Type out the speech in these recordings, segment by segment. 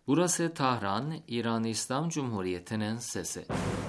Burası Tahran, İran İslam Cumhuriyeti'nin sesi.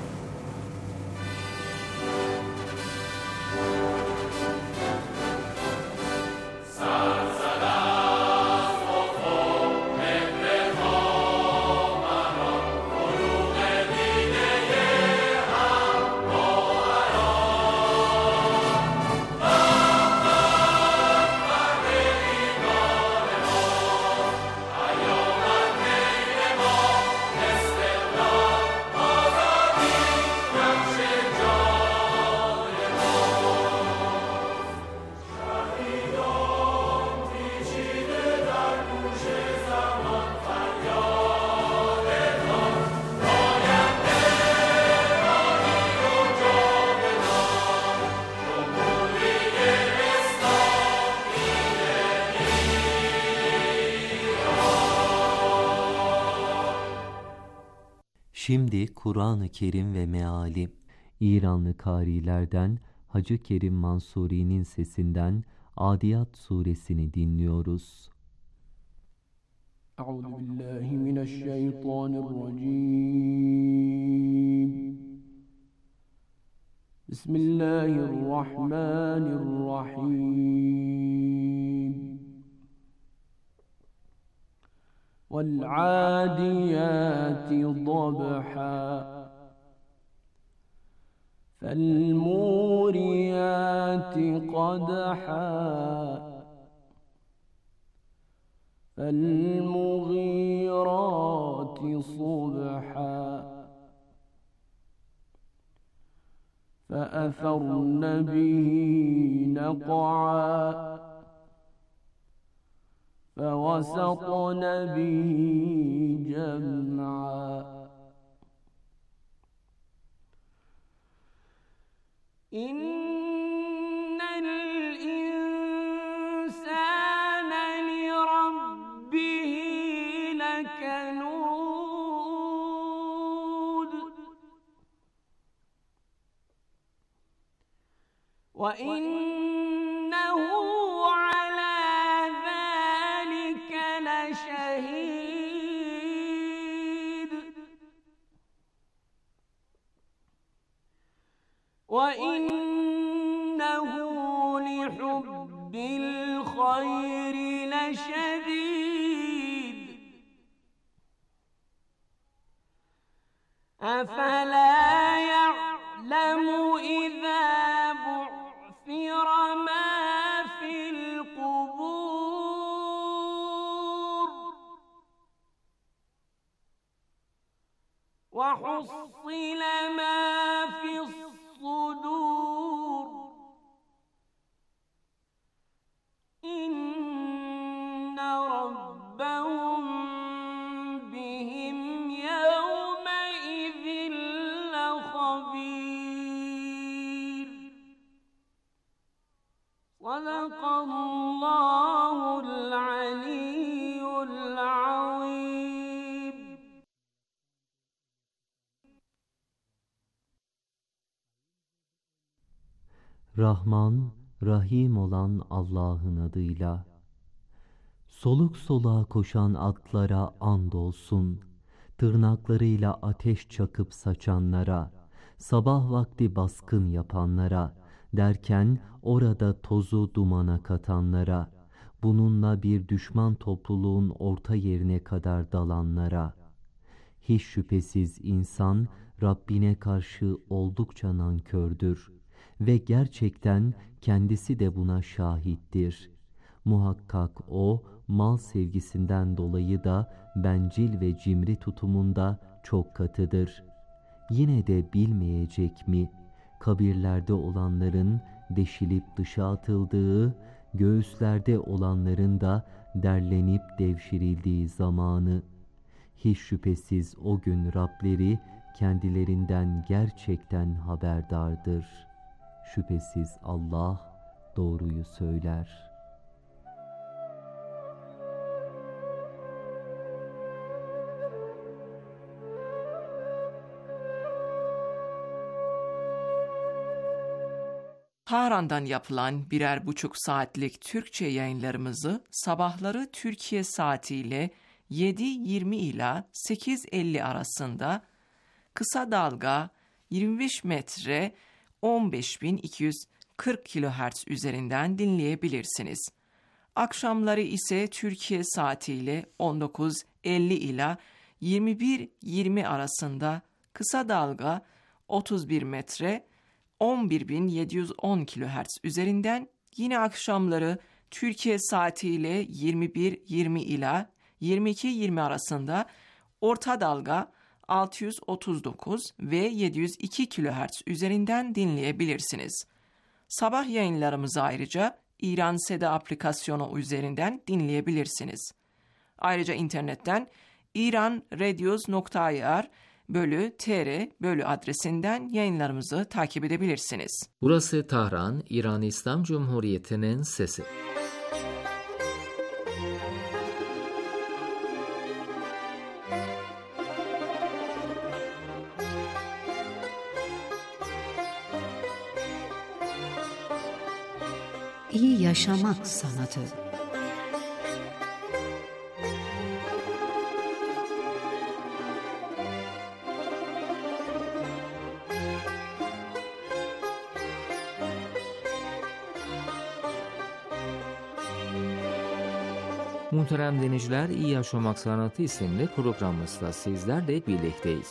Şimdi Kur'an-ı Kerim ve meali, İranlı kârilerden Hacı Kerim Mansuri'nin sesinden Adiyat suresini dinliyoruz. Euzubillahimineşşeytanirracim. Bismillahirrahmanirrahim. وَالْعَادِيَاتِ ضَبْحًا فَالْمُورِيَاتِ قَدْحًا فَالْمُغِيرَاتِ صُبْحًا فَأَثَرْنَ بِهِ نَقْعًا فَوَسَطْنَ بِهِ جَمْعًا إِنَّ الْإِنسَانَ لِرَبِّهِ لَكَنُودٌ وَإِنَّهُ شهيد وإنه لحب الخير لشديد أفلا يعلم إذا بعثر ما في القبور وحصل ما في الصدور إن ربهم بهم يومئذ لخبير صدق الله العلي العظيم. Rahman, Rahim olan Allah'ın adıyla. Soluk soluğa koşan atlara andolsun, tırnaklarıyla ateş çakıp saçanlara, sabah vakti baskın yapanlara, derken orada tozu dumana katanlara, bununla bir düşman topluluğun orta yerine kadar dalanlara. Hiç şüphesiz insan Rabbine karşı oldukça nankördür ve gerçekten kendisi de buna şahittir. Muhakkak o, mal sevgisinden dolayı da bencil ve cimri tutumunda çok katıdır. Yine de bilmeyecek mi, kabirlerde olanların deşilip dışa atıldığı, göğüslerde olanların da derlenip devşirildiği zamanı. Hiç şüphesiz o gün Rableri kendilerinden gerçekten haberdardır. Şüphesiz Allah doğruyu söyler. Tahran'dan yapılan 1,5 saatlik Türkçe yayınlarımızı sabahları Türkiye saatiyle 7.20 ila 8.50 arasında, kısa dalga 25 metre 15.240 kHz üzerinden dinleyebilirsiniz. Akşamları ise Türkiye saatiyle 19.50 ila 21.20 arasında kısa dalga 31 metre 11.710 kHz üzerinden, yine akşamları Türkiye saatiyle 21.20 ila 22.20 arasında orta dalga 639 ve 702 kHz üzerinden dinleyebilirsiniz. Sabah yayınlarımızı ayrıca İran Seda aplikasyonu üzerinden dinleyebilirsiniz. Ayrıca internetten iranradios.ir/tr adresinden yayınlarımızı takip edebilirsiniz. Burası Tahran, İran İslam Cumhuriyeti'nin sesi. İyi yaşamak sanatı. Muhterem dinleyiciler, İyi Yaşamak Sanatı isimli programımızda sizlerle birlikteyiz.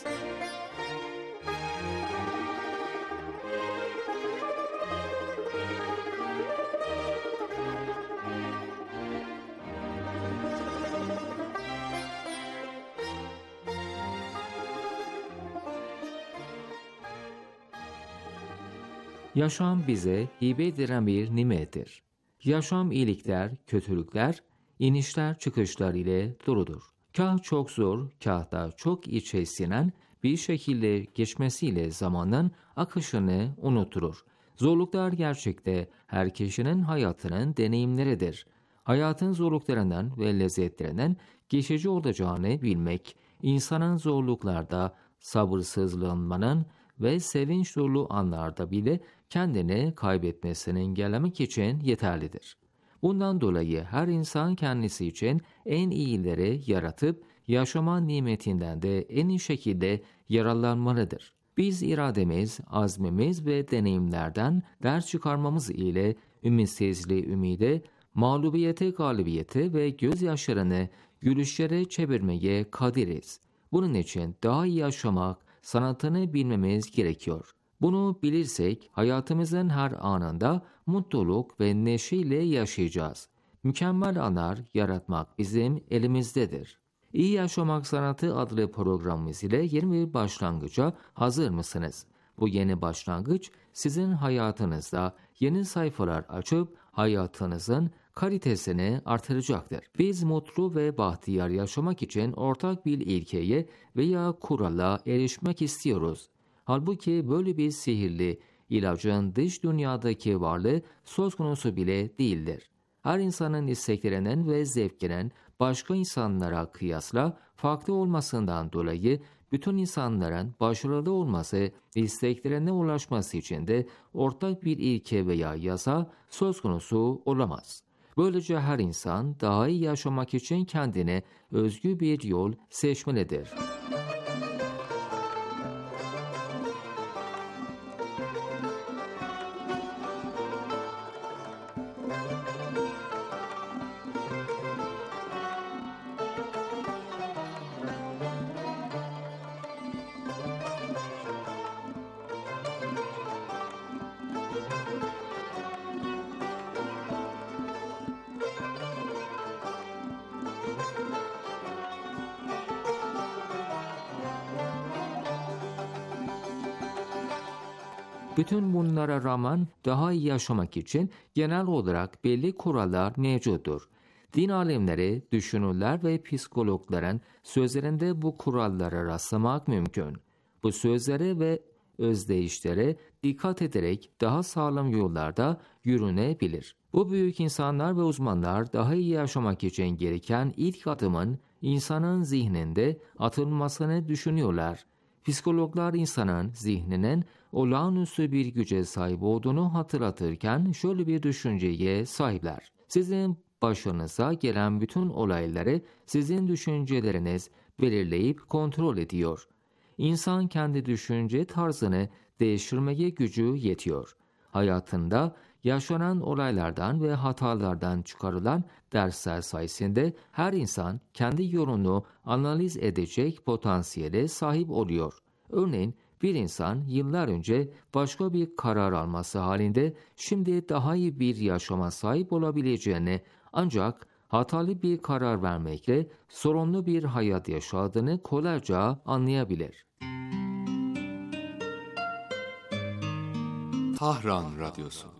Yaşam bize hibe edilen bir nimettir. Yaşam iyilikler, kötülükler, inişler çıkışlar ile doludur. Kah çok zor, kah da çok içe sinen bir şekilde geçmesiyle zamanın akışını unuturur. Zorluklar gerçekte her kişinin hayatının deneyimleridir. Hayatın zorluklarından ve lezzetlerinden geçici olacağını bilmek, insanın zorluklarda sabırsızlanmanın ve sevinç dolu anlarda bile kendini kaybetmesini engellemek için yeterlidir. Bundan dolayı her insan kendisi için en iyileri yaratıp yaşama nimetinden de en iyi şekilde yararlanmalıdır. Biz irademiz, azmimiz ve deneyimlerden ders çıkarmamız ile ümitsizliği ümide, mağlubiyete galibiyete ve gözyaşlarını gülüşlere çevirmeye kadiriz. Bunun için daha iyi yaşamak sanatını bilmemiz gerekiyor. Bunu bilirsek hayatımızın her anında mutluluk ve neşeyle yaşayacağız. Mükemmel anlar yaratmak bizim elimizdedir. İyi Yaşamak Sanatı adlı programımız ile yeni bir başlangıca hazır mısınız? Bu yeni başlangıç sizin hayatınızda yeni sayfalar açıp hayatınızın kalitesini artıracaktır. Biz mutlu ve bahtiyar yaşamak için ortak bir ilkeye veya kurala erişmek istiyoruz. Halbuki böyle bir sihirli ilacın dış dünyadaki varlığı söz konusu bile değildir. Her insanın isteklerinin ve zevklerinin başka insanlara kıyasla farklı olmasından dolayı bütün insanların başarılı olması, isteklerine ulaşması için de ortak bir ilke veya yasa söz konusu olamaz. Böylece her insan daha iyi yaşamak için kendine özgü bir yol seçmelidir. Bütün bunlara rağmen daha iyi yaşamak için genel olarak belli kurallar mevcuttur. Din alimleri, düşünürler ve psikologların sözlerinde bu kurallara rastlamak mümkün. Bu sözlere ve özdeyişlere dikkat ederek daha sağlam yollarda yürünebilir. Bu büyük insanlar ve uzmanlar daha iyi yaşamak için gereken ilk adımın insanın zihninde atılmasını düşünüyorlar. Psikologlar insanın zihninin olağanüstü bir güce sahip olduğunu hatırlatırken şöyle bir düşünceye sahipler. Sizin başınıza gelen bütün olayları sizin düşünceleriniz belirleyip kontrol ediyor. İnsan kendi düşünce tarzını değiştirmeye gücü yetiyor. Hayatında yaşanan olaylardan ve hatalardan çıkarılan dersler sayesinde her insan kendi yolunu analiz edecek potansiyele sahip oluyor. Örneğin bir insan yıllar önce başka bir karar alması halinde şimdi daha iyi bir yaşama sahip olabileceğini, ancak hatalı bir karar vermekle sorunlu bir hayat yaşadığını kolayca anlayabilir. Tahran Radyosu.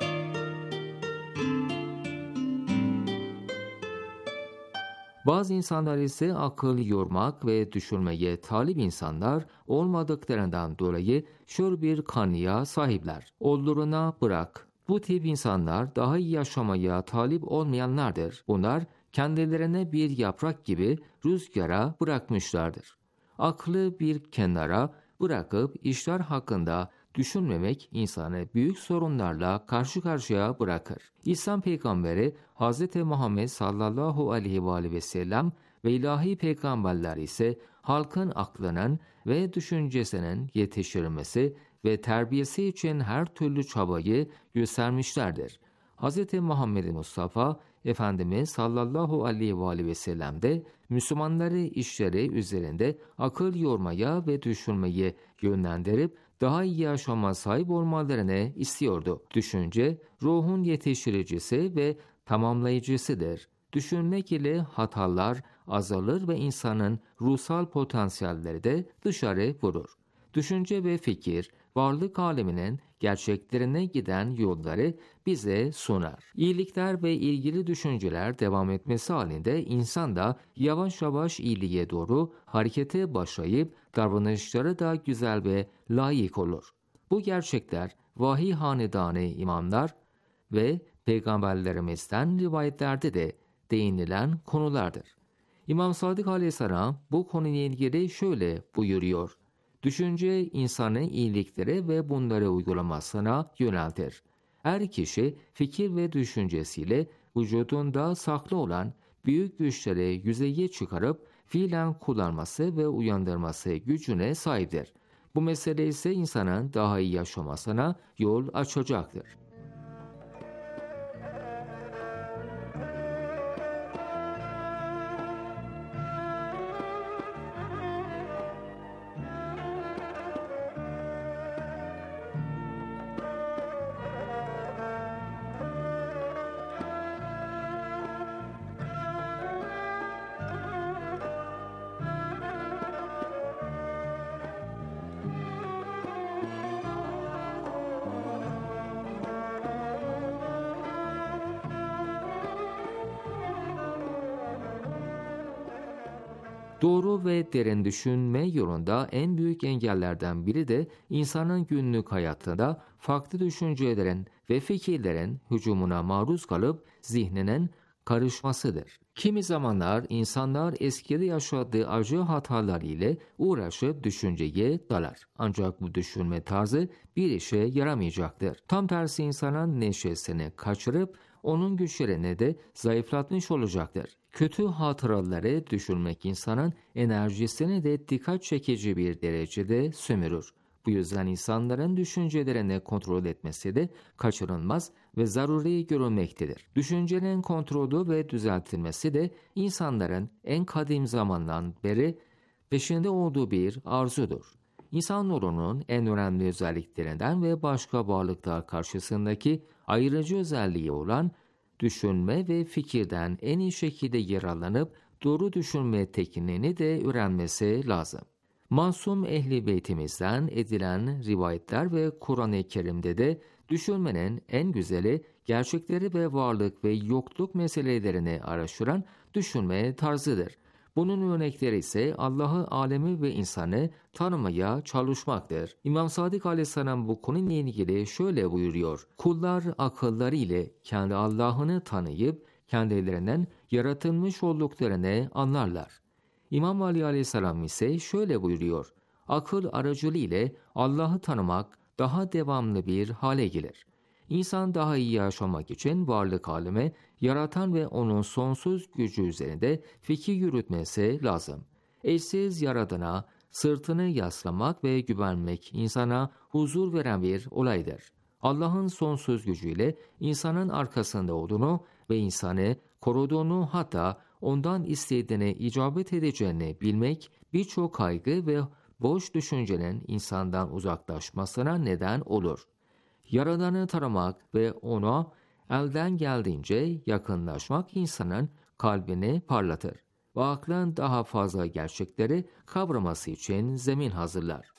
Bazı insanlar ise akıl yormak ve düşünmeye talip insanlar olmadıklarından dolayı şöyle bir kanıya sahipler. Olduğuna bırak. Bu tip insanlar daha iyi yaşamaya talip olmayanlardır. Bunlar kendilerine bir yaprak gibi rüzgara bırakmışlardır. Aklı bir kenara bırakıp işler hakkında düşünmemek insanı büyük sorunlarla karşı karşıya bırakır. İslam peygamberi Hz. Muhammed sallallahu aleyhi ve sellem ve ilahi peygamberler ise halkın aklının ve düşüncesinin yetiştirilmesi ve terbiyesi için her türlü çabayı göstermişlerdir. Hz. Muhammed Mustafa Efendimiz sallallahu aleyhi ve sellem de Müslümanları işleri üzerinde akıl yormaya ve düşünmeye yönlendirip daha iyi yaşama sahip olmalarını istiyordu. Düşünce, ruhun yetiştiricisi ve tamamlayıcısıdır. Düşünmek ile hatalar azalır ve insanın ruhsal potansiyelleri de dışarı vurur. Düşünce ve fikir, varlık aleminin gerçeklerine giden yolları bize sunar. İyilikler ve ilgili düşünceler devam etmesi halinde insan da yavaş yavaş iyiliğe doğru harekete başlayıp davranışları da güzel ve layık olur. Bu gerçekler vahiy hanedanı imamlar ve peygamberlerimizden rivayetlerde de değinilen konulardır. İmam Sadık Aleyhisselam bu konuyla ilgili şöyle buyuruyor: Düşünce insanı iyiliklere ve bunları uygulamasına yöneltir. Her kişi fikir ve düşüncesiyle vücudunda saklı olan büyük güçleri yüzeye çıkarıp fiilen kullanması ve uyandırması gücüne sahiptir. Bu mesele ise insanın daha iyi yaşamasına yol açacaktır. Doğru ve derin düşünme yolunda en büyük engellerden biri de insanın günlük hayatında farklı düşüncelerin ve fikirlerin hücumuna maruz kalıp zihninin karışmasıdır. Kimi zamanlar insanlar eskide yaşadığı acı hatalar ile uğraşıp düşünceye dalar. Ancak bu düşünme tarzı bir işe yaramayacaktır. Tam tersi insanın neşesini kaçırıp onun güçlerini de zayıflatmış olacaktır. Kötü hatıraları düşünmek insanın enerjisini de dikkat çekici bir derecede sömürür. Bu yüzden insanların düşüncelerini kontrol etmesi de kaçınılmaz ve zaruri görülmektedir. Düşüncenin kontrolü ve düzeltilmesi de insanların en kadim zamandan beri peşinde olduğu bir arzudur. İnsanoğlunun en önemli özelliklerinden ve başka varlıklar karşısındaki ayrıcı özelliği olan düşünme ve fikirden en iyi şekilde yararlanıp doğru düşünme tekniğini de öğrenmesi lazım. Masum Ehl-i Beytimizden edilen rivayetler ve Kur'an-ı Kerim'de de düşünmenin en güzeli gerçekleri ve varlık ve yokluk meselelerini araştıran düşünme tarzıdır. Bunun örnekleri ise Allah'ı, alemi ve insanı tanımaya çalışmaktır. İmam Sadık Aleyhisselam bu konuyla ilgili şöyle buyuruyor: Kullar akılları ile kendi Allah'ını tanıyıp kendilerinden yaratılmış olduklarını anlarlar. İmam Ali Aleyhisselam ise şöyle buyuruyor: Akıl aracılığı ile Allah'ı tanımak daha devamlı bir hale gelir. İnsan daha iyi yaşamak için varlık alemi yaratan ve onun sonsuz gücü üzerinde fikir yürütmesi lazım. Eşsiz Yaradan'a sırtını yaslamak ve güvenmek insana huzur veren bir olaydır. Allah'ın sonsuz gücüyle insanın arkasında olduğunu ve insanı koruduğunu, hatta ondan istediğine icabet edeceğini bilmek birçok kaygı ve boş düşüncenin insandan uzaklaşmasına neden olur. Yaradan'ı tanımak ve ona elden geldiğince yakınlaşmak insanın kalbini parlatır ve aklın daha fazla gerçekleri kavraması için zemin hazırlar.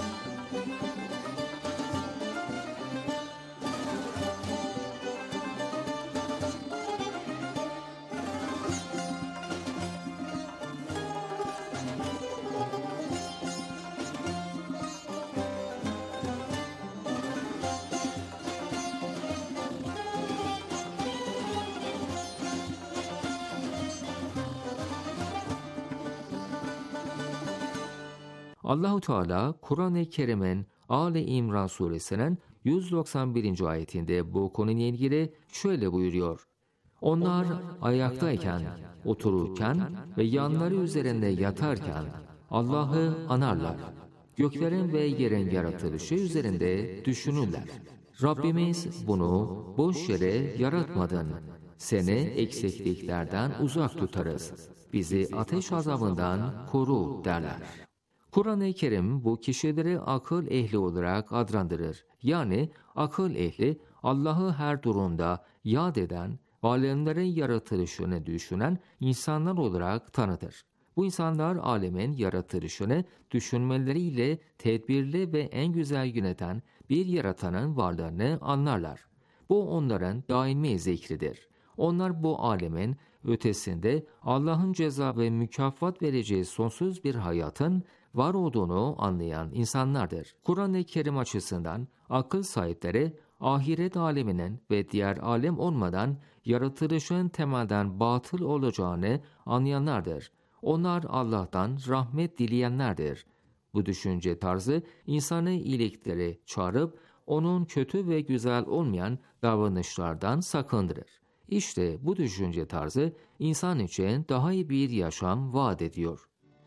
Allahu Teala Kur'an-ı Kerim'in Ali İmran suresinin 191. ayetinde bu konuyla ilgili şöyle buyuruyor: Onlar ayaktayken, otururken ve yanları üzerinde yatarken Allah'ı anarlar. Göklerin ve yerin yaratılışı üzerinde düşünürler. Rabbimiz bunu boş yere yaratmadın. Seni eksikliklerden uzak tutarız. Bizi ateş azabından koru derler. Kur'an-ı Kerim bu kişileri akıl ehli olarak adlandırır. Yani akıl ehli Allah'ı her durumda yad eden, alemlerin yaratılışını düşünen insanlar olarak tanıtır. Bu insanlar alemin yaratılışını düşünmeleriyle tedbirli ve en güzel yöneten bir yaratanın varlığını anlarlar. Bu onların daimi zikridir. Onlar bu alemin ötesinde Allah'ın ceza ve mükafat vereceği sonsuz bir hayatın var olduğunu anlayan insanlardır. Kur'an-ı Kerim açısından akıl sahipleri ahiret aleminin ve diğer alem olmadan yaratılışın temelden batıl olacağını anlayanlardır. Onlar Allah'tan rahmet dileyenlerdir. Bu düşünce tarzı insanı iyilikleri çağırıp onun kötü ve güzel olmayan davranışlardan sakındırır. İşte bu düşünce tarzı insan için daha iyi bir yaşam vaat ediyor.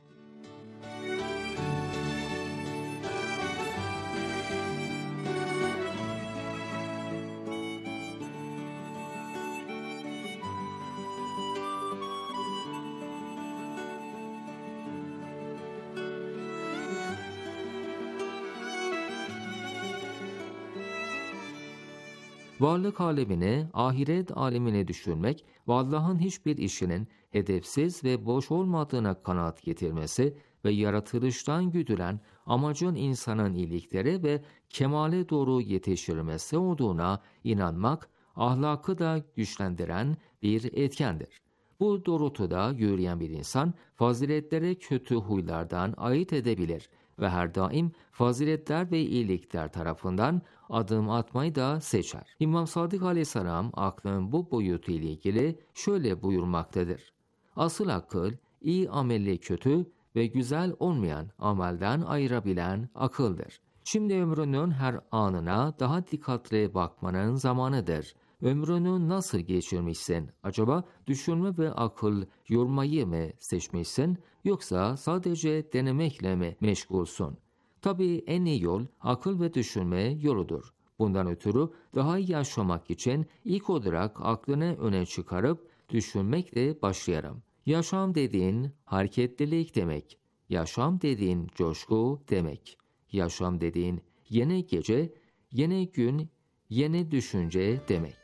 Varlık alemini, ahiret alemine düşürmek ve Allah'ın hiçbir işinin hedefsiz ve boş olmadığına kanaat getirmesi ve yaratılıştan güdülen amacın insanın iyilikleri ve kemale doğru yetiştirilmesi olduğuna inanmak, ahlakı da güçlendiren bir etkendir. Bu doğrultuda yürüyen bir insan, faziletlere kötü huylardan ayırt edebilir ve her daim faziletler ve iyilikler tarafından adım atmayı da seçer. İmam Sadık Aleyhisselam aklın bu boyutu ile ilgili şöyle buyurmaktadır: Asıl akıl, iyi amelli kötü ve güzel olmayan amelden ayırabilen akıldır. Şimdi ömrünün her anına daha dikkatli bakmanın zamanıdır. Ömrünü nasıl geçirmişsin? Acaba düşünme ve akıl yormayı mı seçmişsin, yoksa sadece denemekle mi meşgulsun? Tabii en iyi yol akıl ve düşünme yoludur. Bundan ötürü daha iyi yaşamak için ilk olarak aklını öne çıkarıp düşünmekle başlayalım. Yaşam dediğin hareketlilik demek. Yaşam dediğin coşku demek. Yaşam dediğin yeni gece, yeni gün, yeni düşünce demek.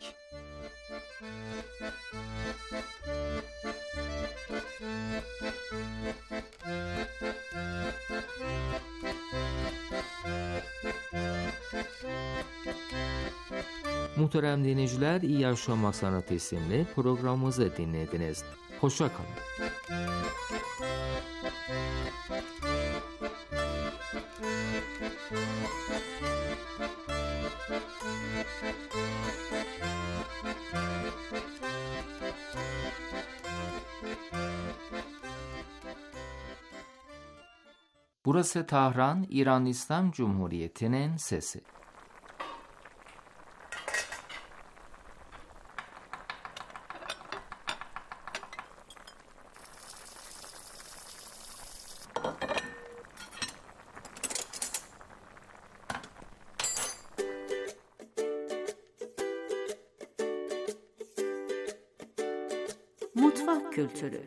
Muhterem dinleyiciler, İyi Yaşamak Sanatı isimli programımızı dinlediniz. Hoşça kalın. Burası Tahran, İran İslam Cumhuriyeti'nin sesi. Mutfak kültürü.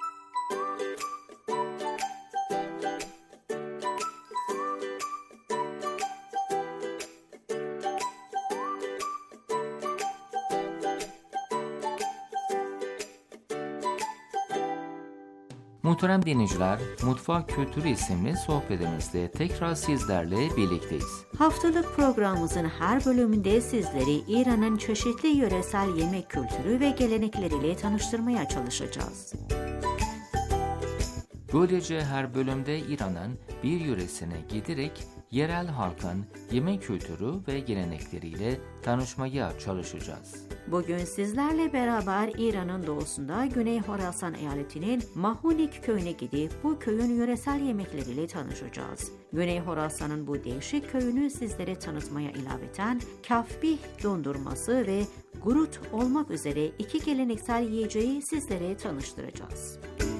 Muhterem dinleyiciler, Mutfak Kültürü isimli sohbetimizde tekrar sizlerle birlikteyiz. Haftalık programımızın her bölümünde sizleri İran'ın çeşitli yöresel yemek kültürü ve gelenekleriyle tanıştırmaya çalışacağız. Böylece her bölümde İran'ın bir yöresine giderek yerel halkın yemek kültürü ve gelenekleriyle tanışmaya çalışacağız. Bugün sizlerle beraber İran'ın doğusunda Güney Horasan eyaletinin Mahunik köyüne gidip bu köyün yöresel yemekleriyle tanışacağız. Güney Horasan'ın bu değişik köyünü sizlere tanıtmaya ilaveten kafbih dondurması ve gurut olmak üzere iki geleneksel yiyeceği sizlere tanıştıracağız.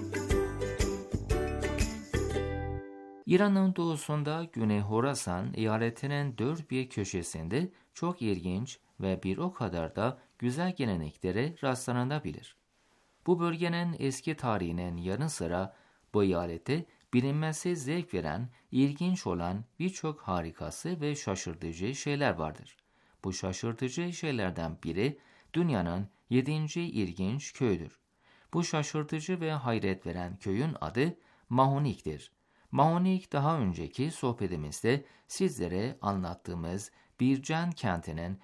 İran'ın doğusunda Güney Horasan eyaletinin dört bir köşesinde çok ilginç ve bir o kadar da güzel geleneklere rastlanabilir. Bu bölgenin eski tarihinin yanı sıra bu eyalette bilinmesi zevk veren, ilginç olan birçok harikası ve şaşırtıcı şeyler vardır. Bu şaşırtıcı şeylerden biri dünyanın 7. ilginç köyüdür. Bu şaşırtıcı ve hayret veren köyün adı Mahunik'tir. Mahunik daha önceki sohbetimizde sizlere anlattığımız Bircan kentinin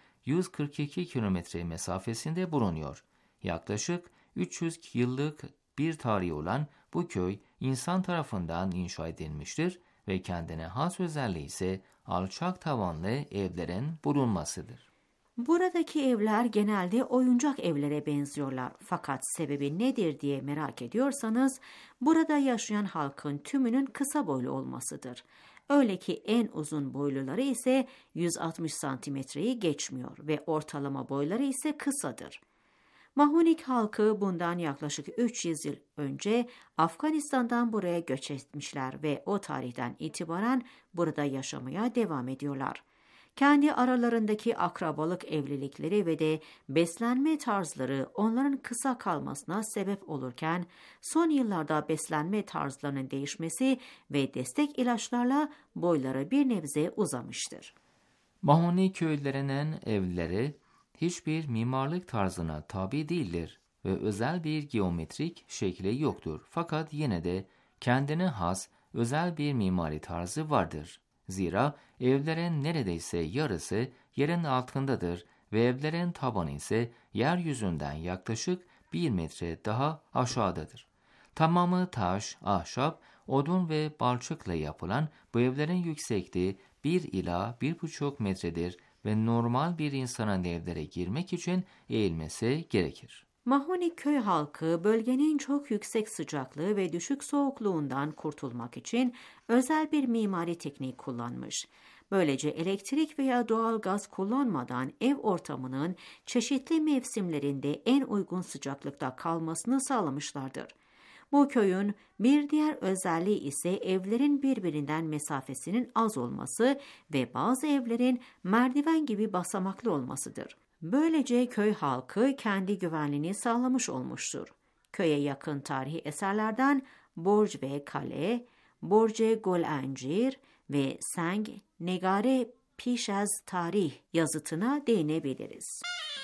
142 kilometre mesafesinde bulunuyor. Yaklaşık 300 yıllık bir tarihi olan bu köy insan tarafından inşa edilmiştir ve kendine has özelliği ise alçak tavanlı evlerin bulunmasıdır. Buradaki evler genelde oyuncak evlere benziyorlar. Fakat sebebi nedir diye merak ediyorsanız, burada yaşayan halkın tümünün kısa boylu olmasıdır. Öyle ki en uzun boyluları ise 160 santimetreyi geçmiyor ve ortalama boyları ise kısadır. Mahunik halkı bundan yaklaşık 300 yıl önce Afganistan'dan buraya göç etmişler ve o tarihten itibaren burada yaşamaya devam ediyorlar. Kendi aralarındaki akrabalık evlilikleri ve de beslenme tarzları onların kısa kalmasına sebep olurken, son yıllarda beslenme tarzlarının değişmesi ve destek ilaçlarla boyları bir nebze uzamıştır. Mahoni köylerinin evleri hiçbir mimarlık tarzına tabi değildir ve özel bir geometrik şekli yoktur. Fakat yine de kendine has özel bir mimari tarzı vardır. Zira evlerin neredeyse yarısı yerin altındadır ve evlerin tabanı ise yeryüzünden yaklaşık 1 metre daha aşağıdadır. Tamamı taş, ahşap, odun ve balçıkla yapılan bu evlerin yüksekliği 1 ila 1,5 metredir ve normal bir insanın evlere girmek için eğilmesi gerekir. Mahunik köy halkı bölgenin çok yüksek sıcaklığı ve düşük soğukluğundan kurtulmak için özel bir mimari teknik kullanmış. Böylece elektrik veya doğal gaz kullanmadan ev ortamının çeşitli mevsimlerinde en uygun sıcaklıkta kalmasını sağlamışlardır. Bu köyün bir diğer özelliği ise evlerin birbirinden mesafesinin az olması ve bazı evlerin merdiven gibi basamaklı olmasıdır. Böylece köy halkı kendi güvenliğini sağlamış olmuştur. Köye yakın tarihi eserlerden Borj ve Kale, Borje Golancir ve Seng Negare Pişez Tarih yazıtına değinebiliriz.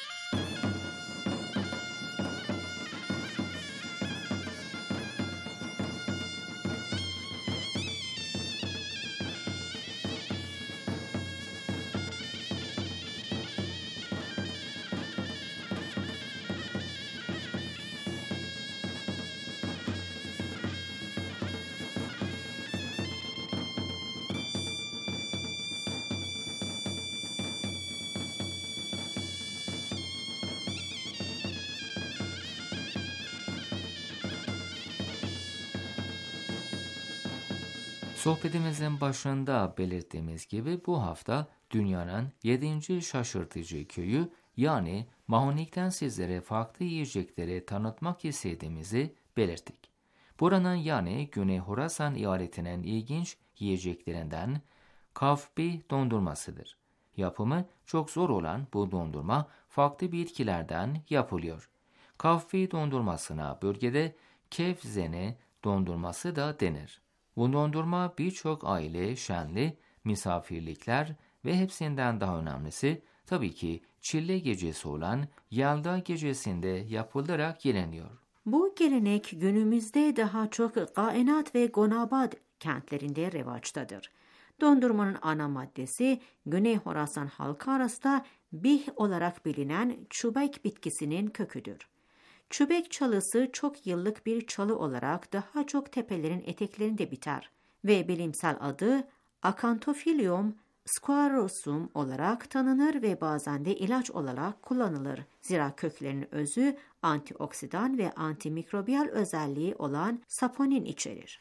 Sohbetimizin başında belirttiğimiz gibi bu hafta dünyanın 7. şaşırtıcı köyü yani Mahunik'ten sizlere farklı yiyecekleri tanıtmak istediğimizi belirttik. Buranın yani Güney Horasan eyaletinin ilginç yiyeceklerinden kafbih dondurmasıdır. Yapımı çok zor olan bu dondurma farklı bitkilerden yapılıyor. Kahve dondurmasına bölgede kevzene dondurması da denir. Bu dondurma birçok aile şenli, misafirlikler ve hepsinden daha önemlisi tabii ki Çille Gecesi olan Yelda Gecesi'nde yapılarak yeniliyor. Bu gelenek günümüzde daha çok Gaenat ve Gonabad kentlerinde revaçtadır. Dondurmanın ana maddesi Güney Horasan halkı arasında bih olarak bilinen çubek bitkisinin köküdür. Çubek çalısı çok yıllık bir çalı olarak daha çok tepelerin eteklerinde biter ve bilimsel adı Acanthophyllum squarosum olarak tanınır ve bazen de ilaç olarak kullanılır. Zira köklerinin özü antioksidan ve antimikrobiyal özelliği olan saponin içerir.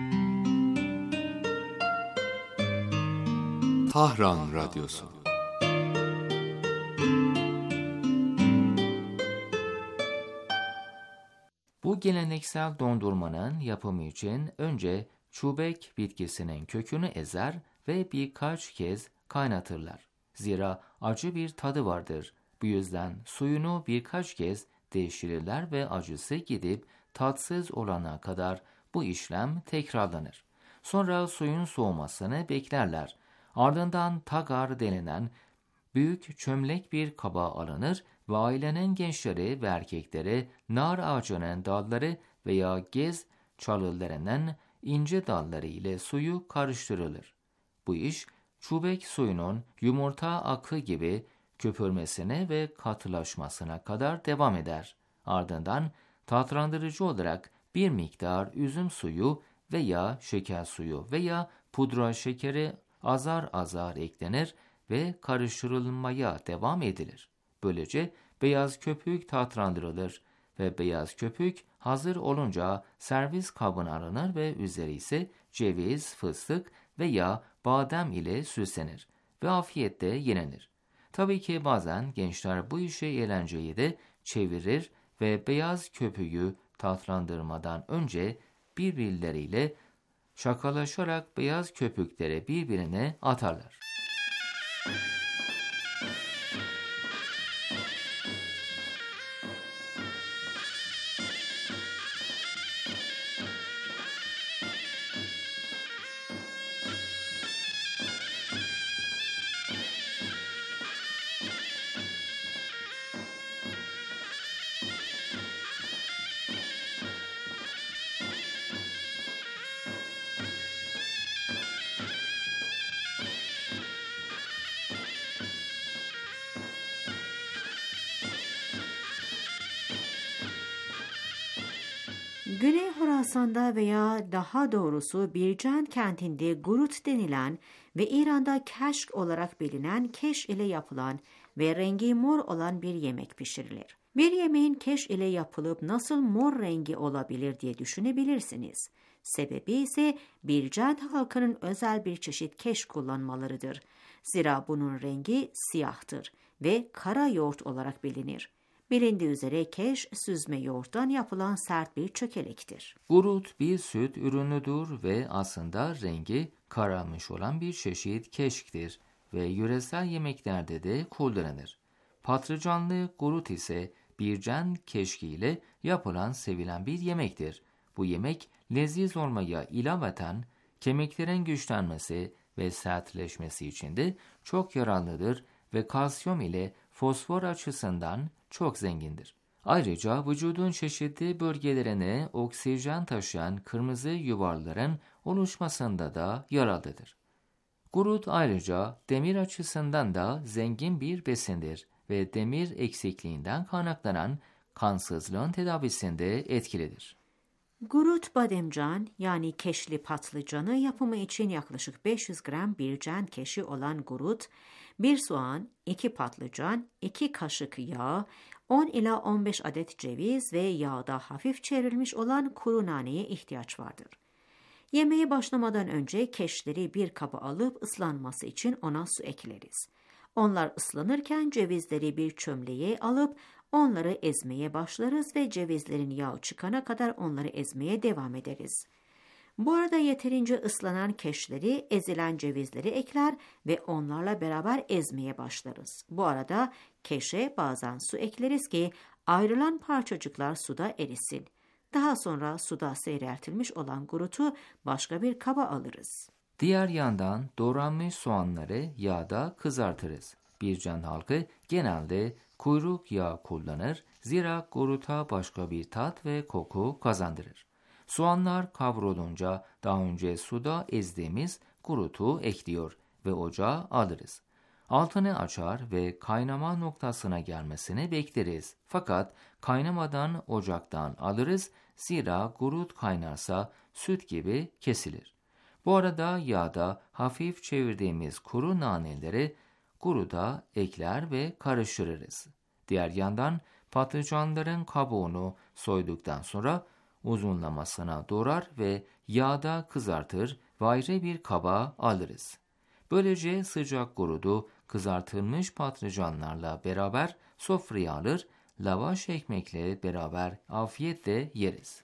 Tahran Radyosu. Bu geleneksel dondurmanın yapımı için önce çubek bitkisinin kökünü ezer ve birkaç kez kaynatırlar. Zira acı bir tadı vardır. Bu yüzden suyunu birkaç kez değiştirirler ve acısı gidip tatsız olana kadar bu işlem tekrarlanır. Sonra suyun soğumasını beklerler. Ardından tagar denilen büyük çömlek bir kaba alınır ve ailenin gençleri ve erkekleri nar ağacının dalları veya gez çalılarının ince dalları ile suyu karıştırılır. Bu iş çubek suyunun yumurta akı gibi köpürmesine ve katılaşmasına kadar devam eder. Ardından tatlandırıcı olarak bir miktar üzüm suyu veya şeker suyu veya pudra şekeri azar azar eklenir ve karıştırılmaya devam edilir. Böylece beyaz köpük tatlandırılır ve beyaz köpük hazır olunca servis kabına alınır ve üzeri ise ceviz, fıstık veya badem ile süslenir ve afiyetle yenir. Tabii ki bazen gençler bu işi eğlenceyi de çevirir ve beyaz köpüğü tatlandırmadan önce birbirleriyle şakalaşarak beyaz köpükleri birbirine atarlar. Güney Horasan'da veya daha doğrusu Bircan kentinde gurut denilen ve İran'da keşk olarak bilinen keş ile yapılan ve rengi mor olan bir yemek pişirilir. Bir yemeğin keş ile yapılıp nasıl mor rengi olabilir diye düşünebilirsiniz. Sebebi ise Bircan halkının özel bir çeşit keş kullanmalarıdır. Zira bunun rengi siyahtır ve kara yoğurt olarak bilinir. Bilindiği üzere keş, süzme yoğurttan yapılan sert bir çökelektir. Gurut bir süt ürünüdür ve aslında rengi kararmış olan bir çeşit keşktir ve yöresel yemeklerde de kullanılır. Patlıcanlı gurut ise bircan keşki ile yapılan sevilen bir yemektir. Bu yemek leziz olmaya ilaveten kemiklerin güçlenmesi ve sertleşmesi için de çok yararlıdır ve kalsiyum ile fosfor açısından çok zengindir. Ayrıca vücudun çeşitli bölgelerine oksijen taşıyan kırmızı yuvarların oluşmasında da yararlıdır. Gurut ayrıca demir açısından da zengin bir besindir ve demir eksikliğinden kaynaklanan kansızlığın tedavisinde etkilidir. Gurut bademcan yani keşli patlıcanı yapımı için yaklaşık 500 gram bircan keşi olan gurut, 1 soğan, 2 patlıcan, 2 kaşık yağ, 10 ila 15 adet ceviz ve yağda hafif çevrilmiş olan kuru naneye ihtiyaç vardır. Yemeğe başlamadan önce keşleri bir kaba alıp ıslanması için ona su ekleriz. Onlar ıslanırken cevizleri bir çömleğe alıp onları ezmeye başlarız ve cevizlerin yağı çıkana kadar onları ezmeye devam ederiz. Bu arada yeterince ıslanan keşleri, ezilen cevizleri ekler ve onlarla beraber ezmeye başlarız. Bu arada keşe bazen su ekleriz ki ayrılan parçacıklar suda erisin. Daha sonra suda seyreltilmiş olan gurutu başka bir kaba alırız. Diğer yandan doğranmış soğanları yağda kızartırız. Bircan halkı genelde kuyruk yağı kullanır, zira guruta başka bir tat ve koku kazandırır. Soğanlar kavrulunca daha önce suda ezdiğimiz gurutu ekliyor ve ocağa alırız. Altını açar ve kaynama noktasına gelmesini bekleriz. Fakat kaynamadan ocaktan alırız, zira gurut kaynarsa süt gibi kesilir. Bu arada yağda hafif çevirdiğimiz kuru naneleri guruda ekler ve karıştırırız. Diğer yandan patlıcanların kabuğunu soyduktan sonra uzunlamasına doğrar ve yağda kızartır ve ayrı bir kaba alırız. Böylece sıcak gurudu kızartılmış patlıcanlarla beraber sofraya alır, lavaş ekmekle beraber afiyetle yeriz.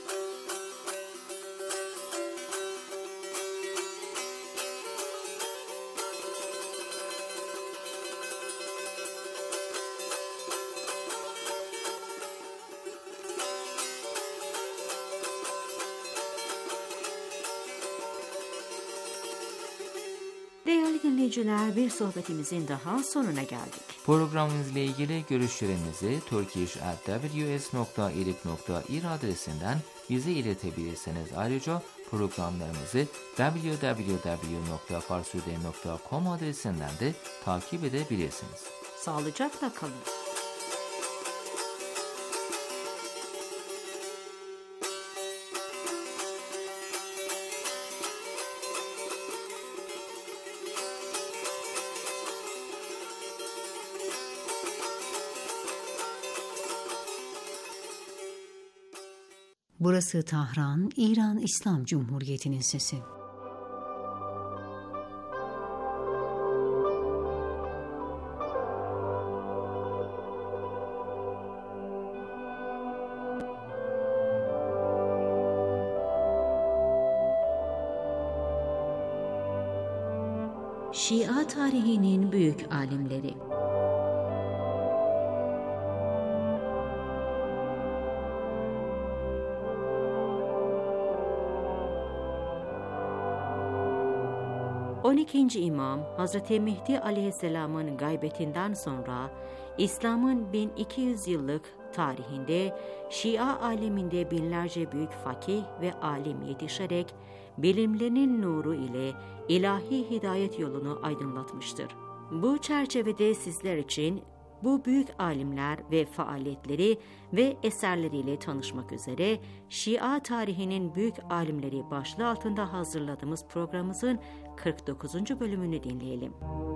Değerli dinleyiciler, bir sohbetimizin daha sonuna geldik. Programımızla ilgili görüşlerinizi turkish@ws.irib.ir adresinden bize iletebilirsiniz. Ayrıca programlarımızı www.farsudey.com adresinden de takip edebilirsiniz. Sağlıcakla kalın. Burası Tahran, İran İslam Cumhuriyeti'nin sesi. Şia tarihinin büyük alimleri. On İmam Hazreti Mehdi Aleyhisselam'ın gaybetinden sonra İslam'ın 1200 yıllık tarihinde Şia aleminde binlerce büyük fakih ve alim yetişerek bilimlerinin nuru ile ilahi hidayet yolunu aydınlatmıştır. Bu çerçevede sizler için bu büyük alimler ve faaliyetleri ve eserleriyle tanışmak üzere Şia tarihinin büyük alimleri başlığı altında hazırladığımız programımızın 49. bölümünü dinleyelim.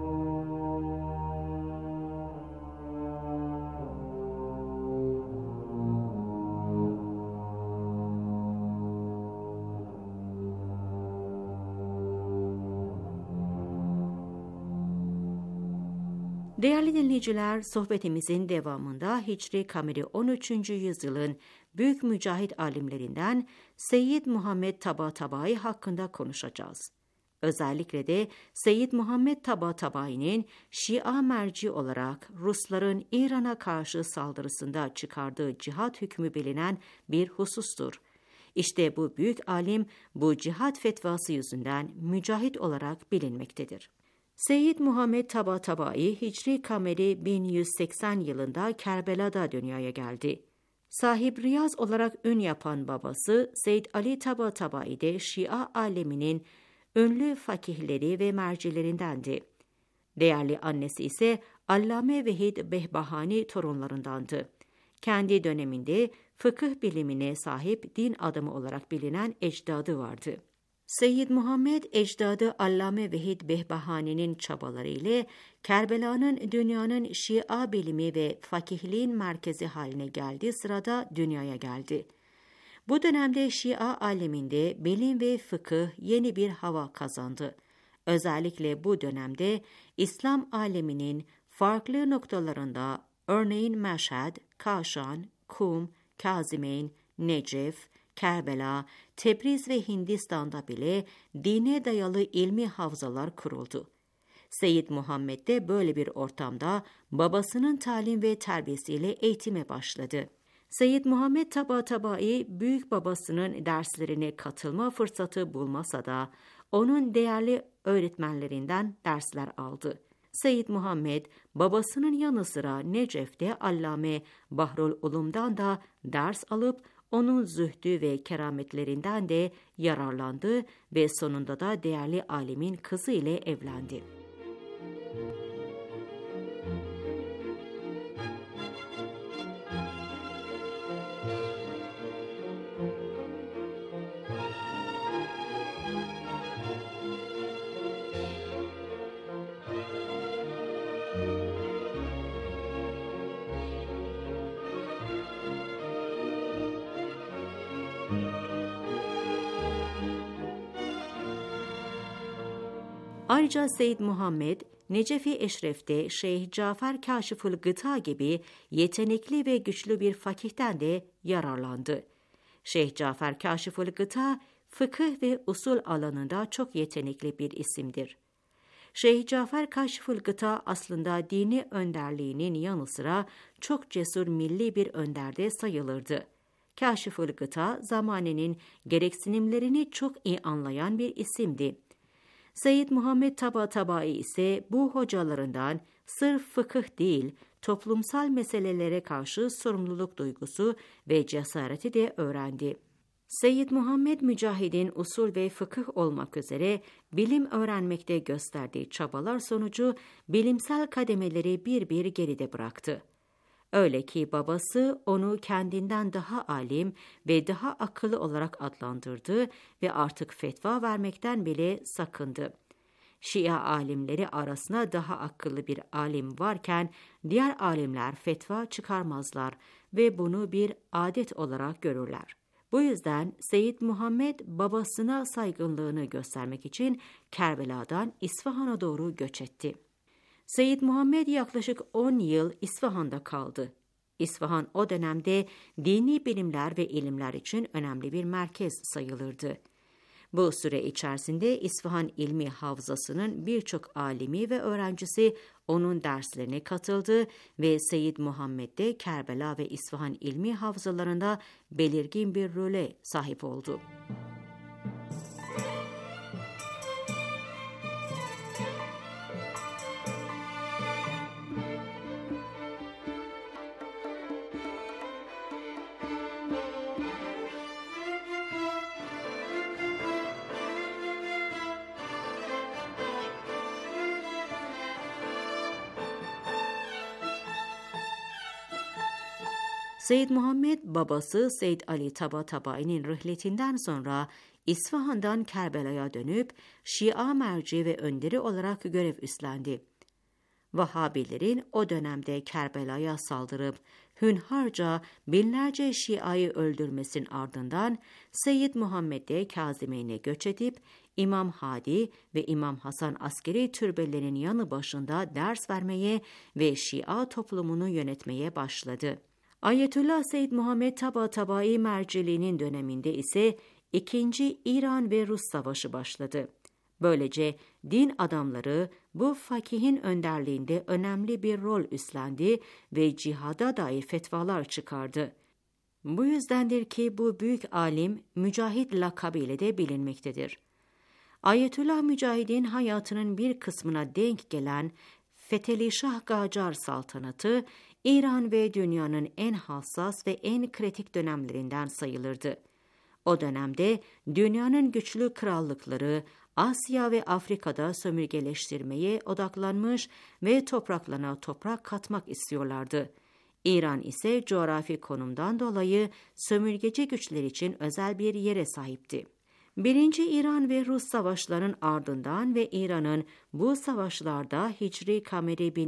Değerli dinleyiciler, sohbetimizin devamında Hicri Kameri 13. yüzyılın büyük mücahit alimlerinden Seyyid Muhammed Tabatabai hakkında konuşacağız. Özellikle de Seyyid Muhammed Tabatabai'nin Şia merci olarak Rusların İran'a karşı saldırısında çıkardığı cihat hükmü bilinen bir husustur. İşte bu büyük alim bu cihat fetvası yüzünden mücahit olarak bilinmektedir. Seyyid Muhammed Tabatabai Hicri Kameri 1180 yılında Kerbela'da dünyaya geldi. Sahib Riyaz olarak ün yapan babası Seyyid Ali Tabatabai de Şia aleminin ünlü fakihleri ve mercilerindendi. Değerli annesi ise Allame Vehid Behbahani torunlarındandı. Kendi döneminde fıkıh bilimine sahip din adamı olarak bilinen ecdadı vardı. Seyyid Muhammed ecdadı Allame Vehid Behbahani'nin çabaları ile Kerbela'nın dünyanın Şia bilimi ve fakihliğin merkezi haline geldiği sırada dünyaya geldi. Bu dönemde Şia aleminde bilim ve fıkıh yeni bir hava kazandı. Özellikle bu dönemde İslam aleminin farklı noktalarında, örneğin Meşhed, Kaşan, Kum, Kazimeyn, Necef, Kerbela, Tebriz ve Hindistan'da bile dine dayalı ilmi havzalar kuruldu. Seyyid Muhammed de böyle bir ortamda babasının talim ve terbiyesiyle eğitime başladı. Seyyid Muhammed Tabatabai büyük babasının derslerine katılma fırsatı bulmasa da onun değerli öğretmenlerinden dersler aldı. Seyyid Muhammed babasının yanı sıra Necef'te Allame Bahrul Ulum'dan da ders alıp onun zühdü ve kerametlerinden de yararlandı ve sonunda da değerli alimin kızı ile evlendi. Ayrıca Seyyid Muhammed, Necefi Eşref'te Şeyh Cafer Kaşiful Gıta gibi yetenekli ve güçlü bir fakihten de yararlandı. Şeyh Cafer Kaşiful Gıta, fıkıh ve usul alanında çok yetenekli bir isimdir. Şeyh Cafer Kaşiful Gıta aslında dini önderliğinin yanı sıra çok cesur milli bir önderde sayılırdı. Kaşiful Gıta, zamanenin gereksinimlerini çok iyi anlayan bir isimdi. Seyyid Muhammed Tabatabai ise bu hocalarından sırf fıkıh değil, toplumsal meselelere karşı sorumluluk duygusu ve cesareti de öğrendi. Seyyid Muhammed Mücahid'in usul ve fıkıh olmak üzere bilim öğrenmekte gösterdiği çabalar sonucu bilimsel kademeleri bir bir geride bıraktı. Öyle ki babası onu kendinden daha alim ve daha akıllı olarak adlandırdı ve artık fetva vermekten bile sakındı. Şia alimleri arasında daha akıllı bir alim varken diğer alimler fetva çıkarmazlar ve bunu bir adet olarak görürler. Bu yüzden Seyyid Muhammed babasına saygınlığını göstermek için Kerbela'dan İsfahan'a doğru göç etti. Seyyid Muhammed yaklaşık 10 yıl İsfahan'da kaldı. İsfahan o dönemde dini bilimler ve ilimler için önemli bir merkez sayılırdı. Bu süre içerisinde İsfahan ilmi havzasının birçok alimi ve öğrencisi onun derslerine katıldı ve Seyyid Muhammed de Kerbela ve İsfahan ilmi havzalarında belirgin bir role sahip oldu. Seyyid Muhammed babası Seyyid Ali Tabatabai'nin rihletinden sonra İsfahan'dan Kerbela'ya dönüp Şia merci ve önderi olarak görev üstlendi. Vahhabilerin o dönemde Kerbela'ya saldırıp hünharca binlerce Şia'yı öldürmesinin ardından Seyyid Muhammed de Kazimiye'ne göç edip İmam Hadi ve İmam Hasan askeri türbelerinin yanı başında ders vermeye ve Şia toplumunu yönetmeye başladı. Ayetullah Seyyid Muhammed Tabatabai merciliğinin döneminde ise 2. İran ve Rus Savaşı başladı. Böylece din adamları bu fakihin önderliğinde önemli bir rol üstlendi ve cihada dair fetvalar çıkardı. Bu yüzdendir ki bu büyük alim Mücahid lakabıyla de bilinmektedir. Ayetullah Mücahid'in hayatının bir kısmına denk gelen Fetheli Şah Gacar saltanatı, İran ve dünyanın en hassas ve en kritik dönemlerinden sayılırdı. O dönemde dünyanın güçlü krallıkları Asya ve Afrika'da sömürgeleştirmeye odaklanmış ve topraklarına toprak katmak istiyorlardı. İran ise coğrafi konumdan dolayı sömürgeci güçler için özel bir yere sahipti. 1. İran ve Rus savaşlarının ardından ve İran'ın bu savaşlarda Hicri Kameri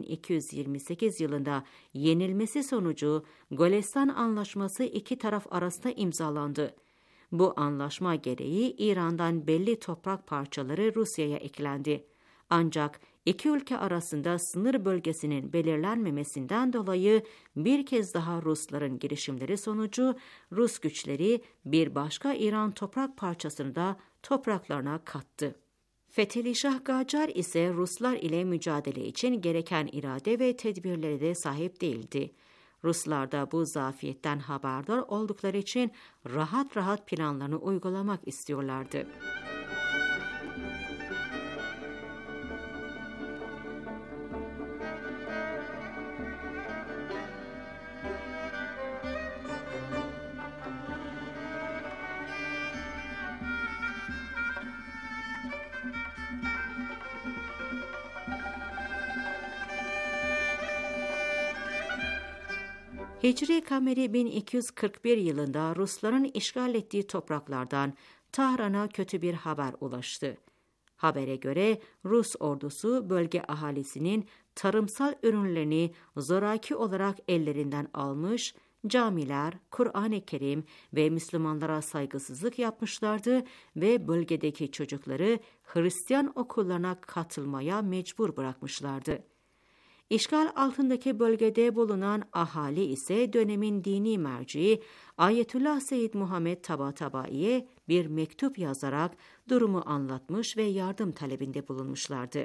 1228 yılında yenilmesi sonucu Golestan Anlaşması iki taraf arasında imzalandı. Bu anlaşma gereği İran'dan belli toprak parçaları Rusya'ya eklendi. Ancak İki ülke arasında sınır bölgesinin belirlenmemesinden dolayı bir kez daha Rusların girişimleri sonucu Rus güçleri bir başka İran toprak parçasını da topraklarına kattı. Fetheli Şah Qacar ise Ruslar ile mücadele için gereken irade ve tedbirlere de sahip değildi. Ruslar da bu zafiyetten haberdar oldukları için rahat rahat planlarını uygulamak istiyorlardı. Hicri Kameri 1241 yılında Rusların işgal ettiği topraklardan Tahran'a kötü bir haber ulaştı. Habere göre Rus ordusu bölge ahalisinin tarımsal ürünlerini zoraki olarak ellerinden almış, camiler, Kur'an-ı Kerim ve Müslümanlara saygısızlık yapmışlardı ve bölgedeki çocukları Hristiyan okullarına katılmaya mecbur bırakmışlardı. İşgal altındaki bölgede bulunan ahali ise dönemin dini merciği Ayetullah Seyyid Muhammed Tabatabai'ye bir mektup yazarak durumu anlatmış ve yardım talebinde bulunmuşlardı.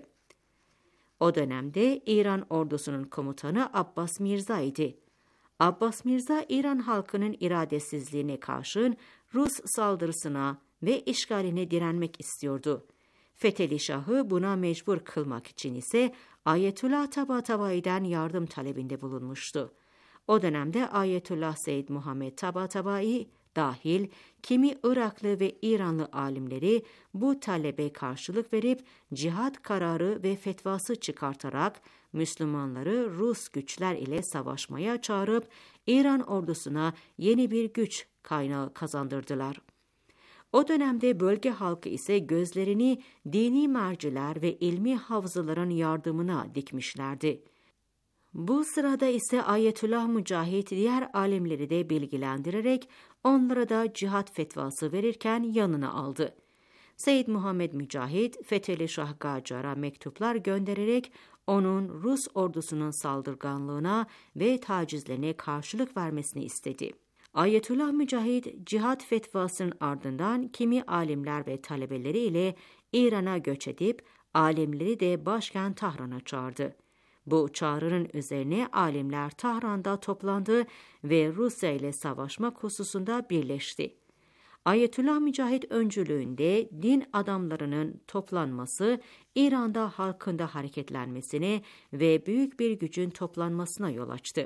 O dönemde İran ordusunun komutanı Abbas Mirza idi. Abbas Mirza, İran halkının iradesizliğine karşın Rus saldırısına ve işgaline direnmek istiyordu. Fetheli Şah'ı buna mecbur kılmak için ise Ayetullah Tabatabai'den yardım talebinde bulunmuştu. O dönemde Ayetullah Seyyid Muhammed Tabatabai dahil kimi Iraklı ve İranlı alimleri bu talebe karşılık verip cihat kararı ve fetvası çıkartarak Müslümanları Rus güçler ile savaşmaya çağırıp İran ordusuna yeni bir güç kaynağı kazandırdılar. O dönemde bölge halkı ise gözlerini dini merciler ve ilmi hafızların yardımına dikmişlerdi. Bu sırada ise Ayetullah Mücahit diğer alimleri de bilgilendirerek onlara da cihat fetvası verirken yanına aldı. Seyyid Muhammed Mücahit, Fetheli Şah Qacar'a mektuplar göndererek onun Rus ordusunun saldırganlığına ve tacizlerine karşılık vermesini istedi. Ayetullah Mücahit, cihat fetvasının ardından kimi alimler ve talebeleri ile İran'a göç edip alimleri de başkent Tahran'a çağırdı. Bu çağrının üzerine alimler Tahran'da toplandı ve Rusya ile savaşmak hususunda birleşti. Ayetullah Mücahit öncülüğünde din adamlarının toplanması, İran'da halkında hareketlenmesine ve büyük bir gücün toplanmasına yol açtı.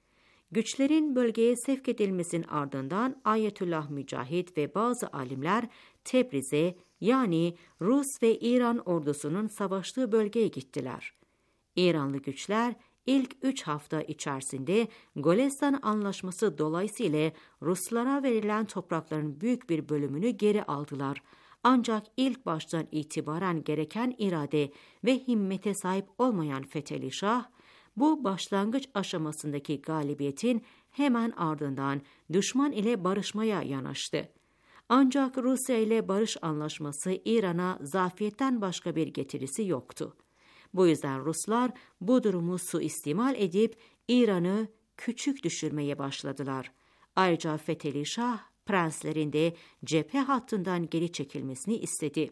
Güçlerin bölgeye sevk edilmesinin ardından Ayetullah Mücahit ve bazı alimler Tebriz'e, yani Rus ve İran ordusunun savaştığı bölgeye gittiler. İranlı güçler ilk 3 hafta içerisinde Golestan Anlaşması dolayısıyla Ruslara verilen toprakların büyük bir bölümünü geri aldılar. Ancak ilk baştan itibaren gereken irade ve himmete sahip olmayan Fetheli Şah, bu başlangıç aşamasındaki galibiyetin hemen ardından düşman ile barışmaya yanaştı. Ancak Rusya ile barış anlaşması İran'a zafiyetten başka bir getirisi yoktu. Bu yüzden Ruslar bu durumu suistimal edip İran'ı küçük düşürmeye başladılar. Ayrıca Fetheli Şah, prenslerin de cephe hattından geri çekilmesini istedi.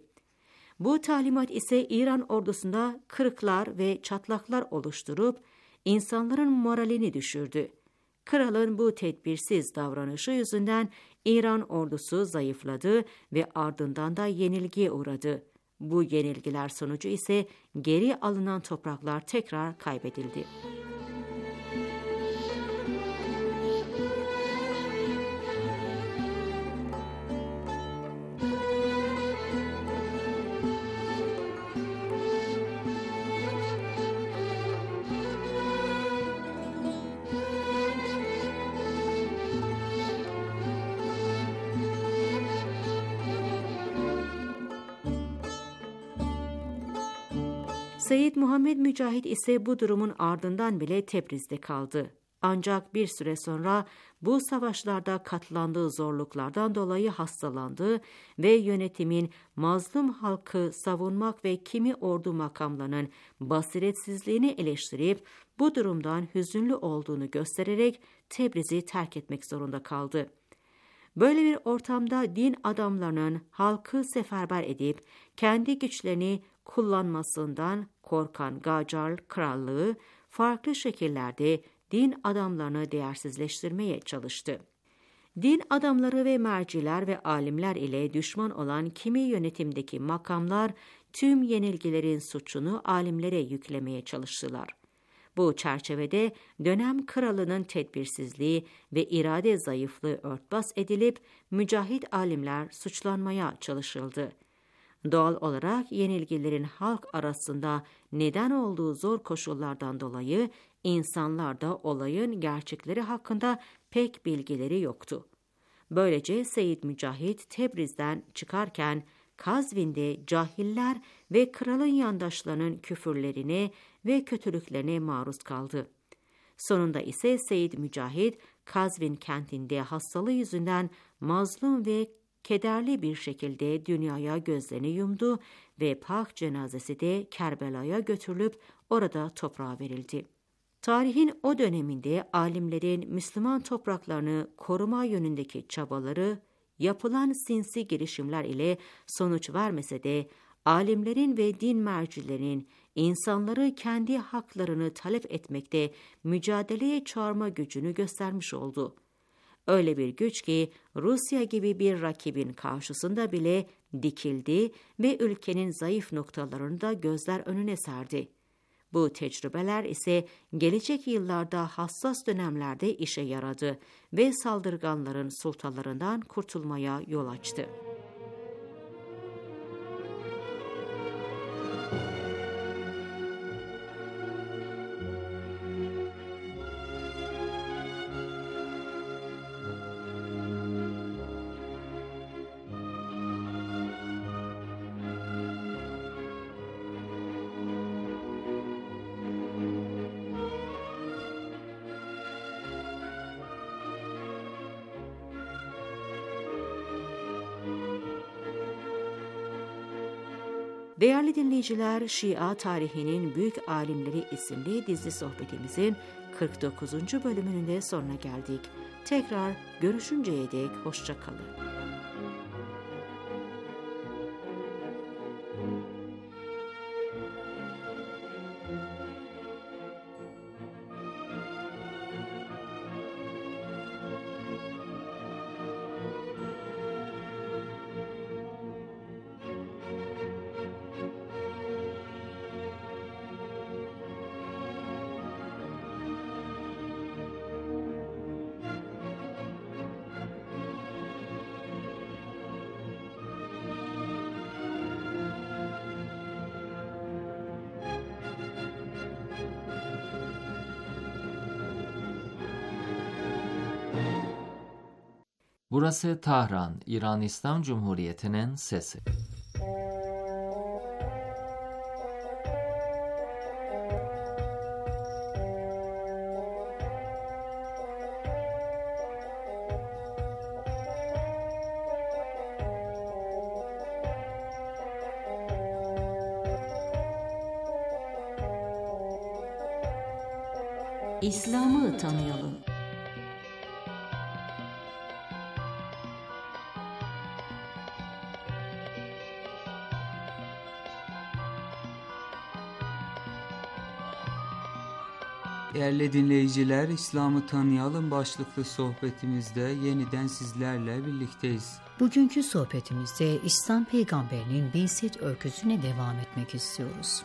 Bu talimat ise İran ordusunda kırıklar ve çatlaklar oluşturup insanların moralini düşürdü. Kralın bu tedbirsiz davranışı yüzünden İran ordusu zayıfladı ve ardından da yenilgiye uğradı. Bu yenilgiler sonucu ise geri alınan topraklar tekrar kaybedildi. Seyyid Muhammed Mücahit ise bu durumun ardından bile Tebriz'de kaldı. Ancak bir süre sonra bu savaşlarda katlandığı zorluklardan dolayı hastalandı ve yönetimin mazlum halkı savunmak ve kimi ordu makamlarının basiretsizliğini eleştirip bu durumdan hüzünlü olduğunu göstererek Tebriz'i terk etmek zorunda kaldı. Böyle bir ortamda din adamlarının halkı seferber edip kendi güçlerini kullanmasından korkan Gacar Krallığı farklı şekillerde din adamlarını değersizleştirmeye çalıştı. Din adamları ve merciler ve alimler ile düşman olan kimi yönetimdeki makamlar tüm yenilgilerin suçunu alimlere yüklemeye çalıştılar. Bu çerçevede dönem kralının tedbirsizliği ve irade zayıflığı örtbas edilip mücahit alimler suçlanmaya çalışıldı. Doğal olarak yenilgilerin halk arasında neden olduğu zor koşullardan dolayı insanlarda olayın gerçekleri hakkında pek bilgileri yoktu. Böylece Seyyid Mücahit Tebriz'den çıkarken Kazvin'de cahiller ve kralın yandaşlarının küfürlerine ve kötülüklerine maruz kaldı. Sonunda ise Seyyid Mücahit Kazvin kentinde hastalığı yüzünden mazlum ve kederli bir şekilde dünyaya gözlerini yumdu ve pak cenazesi de Kerbela'ya götürülüp orada toprağa verildi. Tarihin o döneminde alimlerin Müslüman topraklarını koruma yönündeki çabaları yapılan sinsi girişimler ile sonuç vermese de alimlerin ve din mercilerinin insanları kendi haklarını talep etmekte mücadeleye çağırma gücünü göstermiş oldu. Öyle bir güç ki Rusya gibi bir rakibin karşısında bile dikildi ve ülkenin zayıf noktalarını da gözler önüne serdi. Bu tecrübeler ise gelecek yıllarda hassas dönemlerde işe yaradı ve saldırganların sultalarından kurtulmaya yol açtı. Değerli dinleyiciler, Şia tarihinin büyük alimleri isimli dizi sohbetimizin 49. bölümünün de sonuna geldik. Tekrar görüşünceye dek hoşça kalın. Burası Tahran, İran İslam Cumhuriyeti'nin sesi. İslam'ı tanıyalım. Değerli dinleyiciler, İslam'ı tanıyalım başlıklı sohbetimizde yeniden sizlerle birlikteyiz. Bugünkü sohbetimizde İslam peygamberinin Bi'set öyküsüne devam etmek istiyoruz.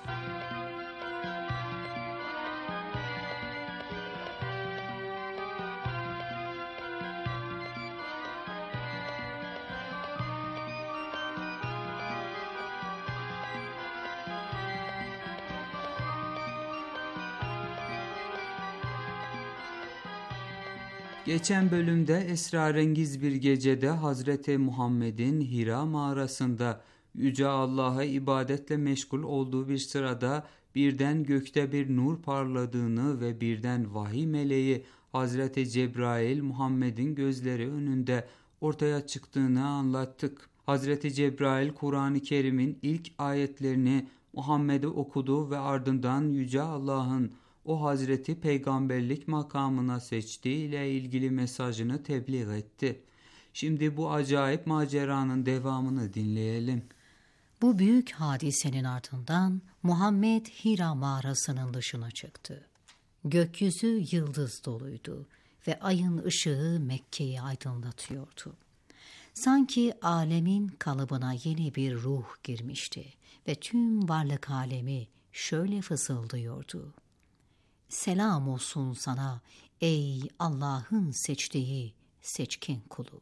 Geçen bölümde esrarengiz bir gecede Hazreti Muhammed'in Hira mağarasında Yüce Allah'a ibadetle meşgul olduğu bir sırada birden gökte bir nur parladığını ve birden vahiy meleği Hazreti Cebrail Muhammed'in gözleri önünde ortaya çıktığını anlattık. Hazreti Cebrail Kur'an-ı Kerim'in ilk ayetlerini Muhammed'e okudu ve ardından Yüce Allah'ın o Hazreti Peygamberlik makamına seçtiği ile ilgili mesajını tebliğ etti. Şimdi bu acayip maceranın devamını dinleyelim. Bu büyük hadisenin ardından Muhammed Hira mağarasının dışına çıktı. Gökyüzü yıldız doluydu ve ayın ışığı Mekke'yi aydınlatıyordu. Sanki alemin kalıbına yeni bir ruh girmişti ve tüm varlık alemi şöyle fısıldıyordu: "Selam olsun sana ey Allah'ın seçtiği seçkin kulu."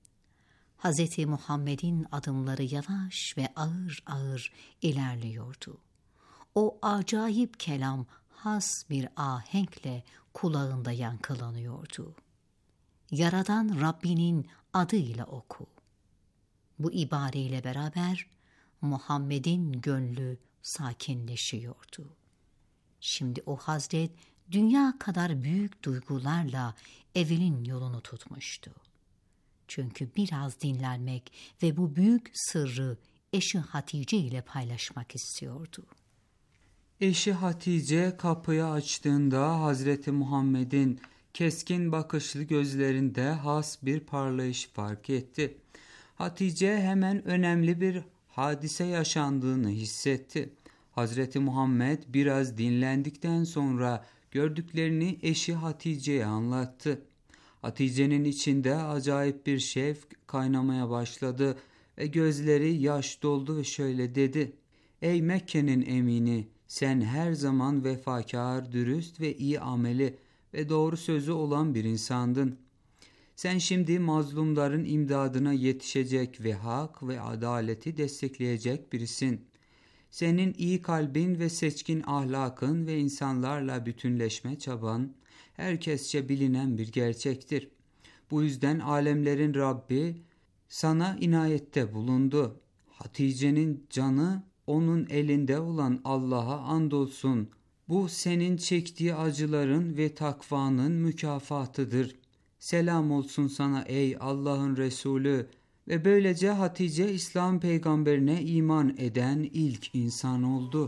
Hz. Muhammed'in adımları yavaş ve ağır ağır ilerliyordu. O acayip kelam has bir ahenkle kulağında yankılanıyordu. Yaradan Rabbinin adıyla oku. Bu ibareyle beraber Muhammed'in gönlü sakinleşiyordu. Şimdi o Hazret dünya kadar büyük duygularla evinin yolunu tutmuştu. Çünkü biraz dinlenmek ve bu büyük sırrı eşi Hatice ile paylaşmak istiyordu. Eşi Hatice kapıyı açtığında Hazreti Muhammed'in keskin bakışlı gözlerinde has bir parlayış fark etti. Hatice hemen önemli bir hadise yaşandığını hissetti. Hazreti Muhammed biraz dinlendikten sonra gördüklerini eşi Hatice'ye anlattı. Hatice'nin içinde acayip bir şevk kaynamaya başladı ve gözleri yaş doldu ve şöyle dedi: "Ey Mekke'nin emini, sen her zaman vefakar, dürüst ve iyi ameli ve doğru sözü olan bir insandın. Sen şimdi mazlumların imdadına yetişecek ve hak ve adaleti destekleyecek birisin. Senin iyi kalbin ve seçkin ahlakın ve insanlarla bütünleşme çaban herkesçe bilinen bir gerçektir. Bu yüzden alemlerin Rabbi sana inayette bulundu. Hatice'nin canı onun elinde olan Allah'a andolsun. Bu senin çektiği acıların ve takvanın mükafatıdır. Selam olsun sana ey Allah'ın Resulü." Ve böylece Hatice İslam peygamberine iman eden ilk insan oldu.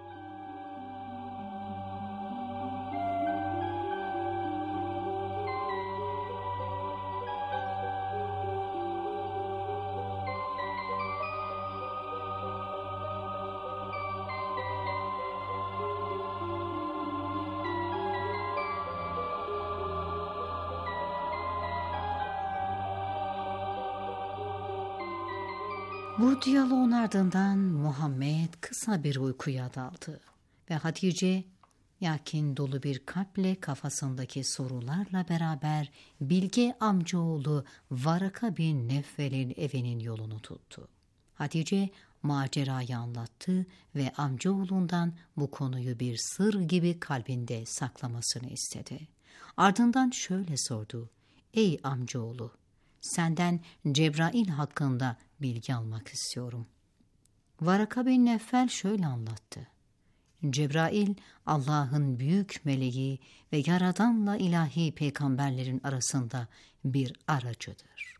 Bu diyaloğun ardından Muhammed kısa bir uykuya daldı ve Hatice yakin dolu bir kalple kafasındaki sorularla beraber bilge amcaoğlu Varaka bin Nevfel'in evinin yolunu tuttu. Hatice macerayı anlattı ve amcaoğlundan bu konuyu bir sır gibi kalbinde saklamasını istedi. Ardından şöyle sordu: "Ey amcaoğlu, senden Cebrail hakkında bilgi almak istiyorum." Varaka bin Nevfel şöyle anlattı: "Cebrail Allah'ın büyük meleği ve Yaradan'la ilahi peygamberlerin arasında bir aracıdır.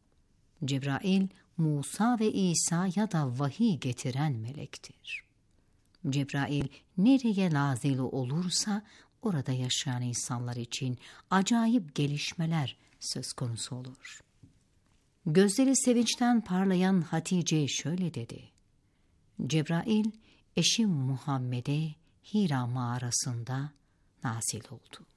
Cebrail Musa ve İsa'ya da vahiy getiren melektir. Cebrail nereye nazil olursa orada yaşayan insanlar için acayip gelişmeler söz konusu olur." Gözleri sevinçten parlayan Hatice şöyle dedi: "Cebrail eşim Muhammed'e Hira mağarasında nazil oldu."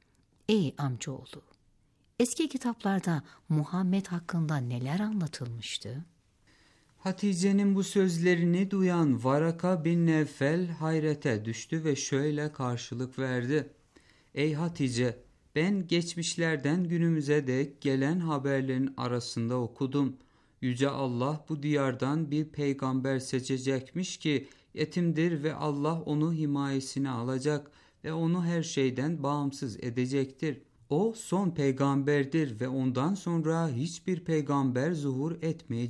Ey amcaoğlu, eski kitaplarda Muhammed hakkında neler anlatılmıştı? Hatice'nin bu sözlerini duyan Varaka bin Nevfel hayrete düştü ve şöyle karşılık verdi: "Ey Hatice, ben geçmişlerden günümüze dek gelen haberlerin arasında okudum. Yüce Allah bu diyardan bir peygamber seçecekmiş ki yetimdir ve Allah onu himayesine alacak ve onu her şeyden bağımsız edecektir. O son peygamberdir ve ondan sonra hiçbir peygamber zuhur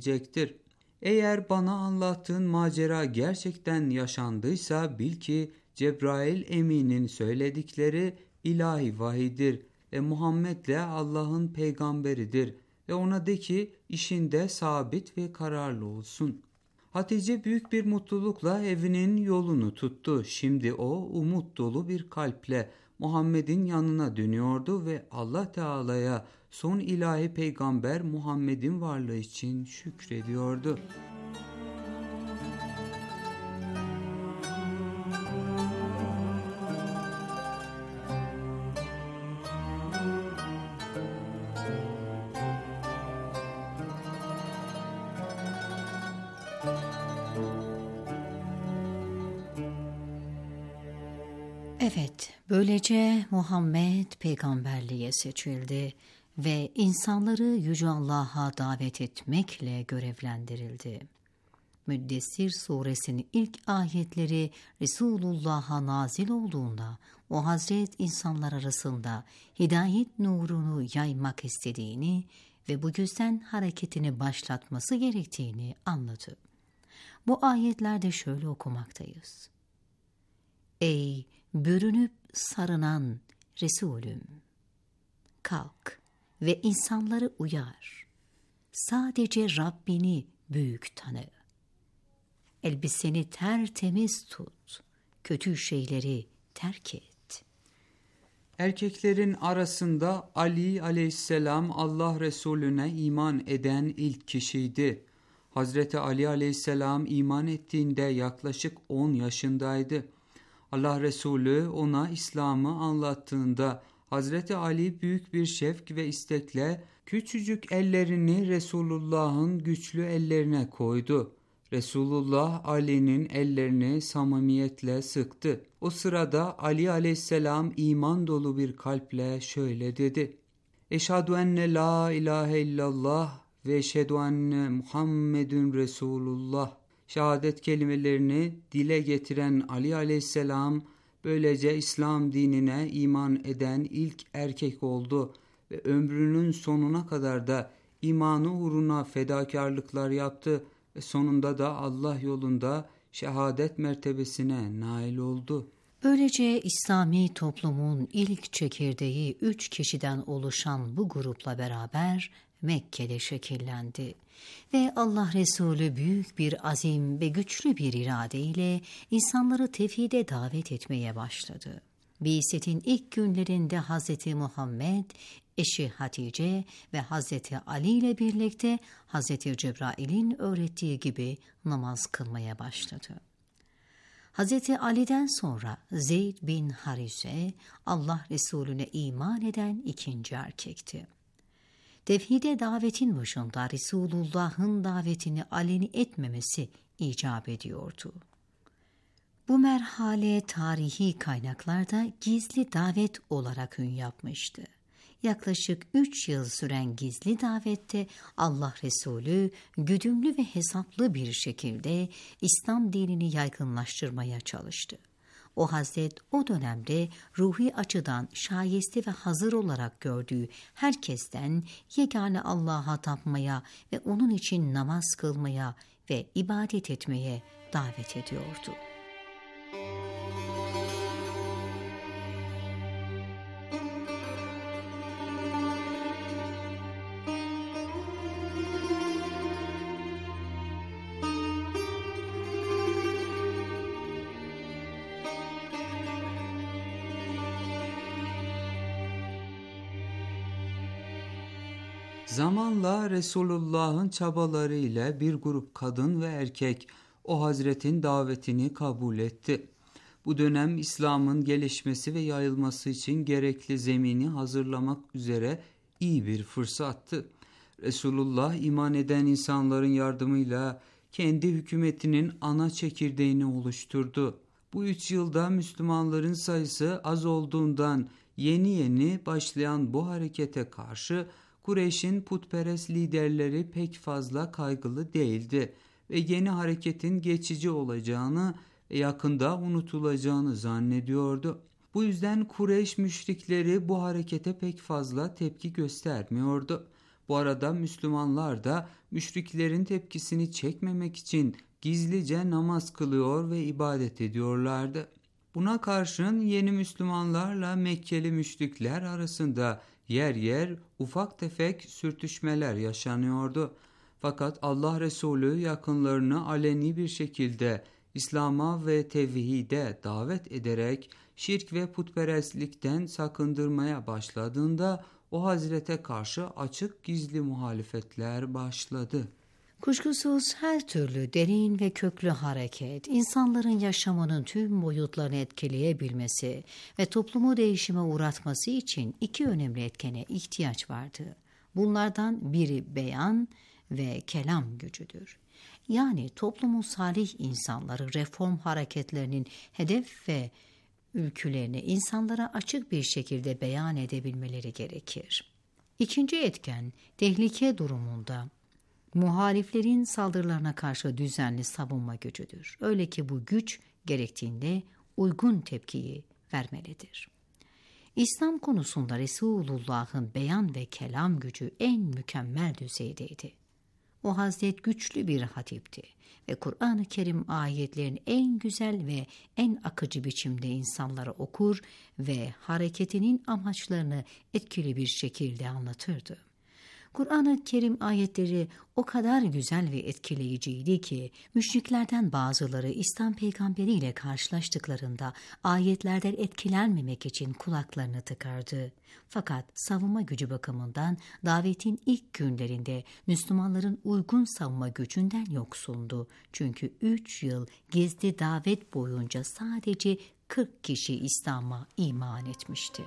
Eğer bana anlattığın macera gerçekten yaşandıysa bil ki Cebrail Emin'in söyledikleri ilahi vahidir ve Muhammed de Allah'ın peygamberidir ve ona de ki işinde sabit ve kararlı olsun. Hatice büyük bir mutlulukla evinin yolunu tuttu. Şimdi o umut dolu bir kalple Muhammed'in yanına dönüyordu ve Allah Teala'ya son ilahi peygamber Muhammed'in varlığı için şükrediyordu. Evet, böylece Muhammed peygamberliğe seçildi ve insanları Yüce Allah'a davet etmekle görevlendirildi. Müddessir suresinin ilk ayetleri Resulullah'a nazil olduğunda o Hazret insanlar arasında hidayet nurunu yaymak istediğini ve bu yüzden hareketini başlatması gerektiğini anladı. Bu ayetlerde şöyle okumaktayız. Ey bürünüp sarınan Resulüm! Kalk ve insanları uyar. Sadece Rabbini büyük tanı. Elbiseni tertemiz tut. Kötü şeyleri terk et. Erkeklerin arasında Ali aleyhisselam Allah Resulüne iman eden ilk kişiydi. Hazreti Ali aleyhisselam iman ettiğinde yaklaşık 10 yaşındaydı. Allah Resulü ona İslam'ı anlattığında Hazreti Ali büyük bir şevk ve istekle küçücük ellerini Resulullah'ın güçlü ellerine koydu. Resulullah Ali'nin ellerini samimiyetle sıktı. O sırada Ali aleyhisselam iman dolu bir kalple şöyle dedi. Eşhedü enne la ilahe illallah ve eşhedü enne Muhammedun Resulullah. Şehadet kelimelerini dile getiren Ali aleyhisselam böylece İslam dinine iman eden ilk erkek oldu ve ömrünün sonuna kadar da imanı uğruna fedakarlıklar yaptı ve sonunda da Allah yolunda şehadet mertebesine nail oldu. Böylece İslami toplumun ilk çekirdeği 3 kişiden oluşan bu grupla beraber Mekke'de şekillendi ve Allah Resulü büyük bir azim ve güçlü bir iradeyle insanları tevhide davet etmeye başladı. Bi'setin ilk günlerinde Hz. Muhammed, eşi Hatice ve Hz. Ali ile birlikte Hz. Cebrail'in öğrettiği gibi namaz kılmaya başladı. Hz. Ali'den sonra Zeyd bin Harise, Allah Resulüne iman eden ikinci erkekti. Tevhide davetin başında Resulullah'ın davetini aleni etmemesi icap ediyordu. Bu merhale tarihi kaynaklarda gizli davet olarak ün yapmıştı. Yaklaşık 3 yıl süren gizli davette Allah Resulü güdümlü ve hesaplı bir şekilde İslam dinini yaygınlaştırmaya çalıştı. O Hazret o dönemde ruhi açıdan şayeste ve hazır olarak gördüğü herkesten yegane Allah'a tapmaya ve onun için namaz kılmaya ve ibadet etmeye davet ediyordu. Zamanla Resulullah'ın çabaları ile bir grup kadın ve erkek o Hazretin davetini kabul etti. Bu dönem İslam'ın gelişmesi ve yayılması için gerekli zemini hazırlamak üzere iyi bir fırsattı. Resulullah iman eden insanların yardımıyla kendi hükümetinin ana çekirdeğini oluşturdu. Bu 3 yılda Müslümanların sayısı az olduğundan yeni başlayan bu harekete karşı Kureyş'in putperest liderleri pek fazla kaygılı değildi ve yeni hareketin geçici olacağını ve yakında unutulacağını zannediyordu. Bu yüzden Kureyş müşrikleri bu harekete pek fazla tepki göstermiyordu. Bu arada Müslümanlar da müşriklerin tepkisini çekmemek için gizlice namaz kılıyor ve ibadet ediyorlardı. Buna karşın yeni Müslümanlarla Mekkeli müşrikler arasında yer yer ufak tefek sürtüşmeler yaşanıyordu. Fakat Allah Resulü yakınlarını aleni bir şekilde İslam'a ve tevhide davet ederek şirk ve putperestlikten sakındırmaya başladığında o hazrete karşı açık gizli muhalefetler başladı. Kuşkusuz her türlü derin ve köklü hareket, insanların yaşamının tüm boyutlarını etkileyebilmesi ve toplumu değişime uğratması için iki önemli etkene ihtiyaç vardı. Bunlardan biri beyan ve kelam gücüdür. Yani toplumun salih insanları reform hareketlerinin hedef ve ülkülerini insanlara açık bir şekilde beyan edebilmeleri gerekir. İkinci etken, tehlike durumunda muhaliflerin saldırılarına karşı düzenli savunma gücüdür. Öyle ki bu güç gerektiğinde uygun tepkiyi vermelidir. İslam konusunda Resulullah'ın beyan ve kelam gücü en mükemmel düzeydeydi. O Hazret güçlü bir hatipti ve Kur'an-ı Kerim ayetlerini en güzel ve en akıcı biçimde insanlara okur ve hareketinin amaçlarını etkili bir şekilde anlatırdı. Kur'an-ı Kerim ayetleri o kadar güzel ve etkileyiciydi ki müşriklerden bazıları İslam peygamberiyle karşılaştıklarında ayetlerden etkilenmemek için kulaklarını tıkardı. Fakat savunma gücü bakımından davetin ilk günlerinde Müslümanların uygun savunma gücünden yoksundu. Çünkü 3 yıl gizli davet boyunca sadece 40 kişi İslam'a iman etmişti.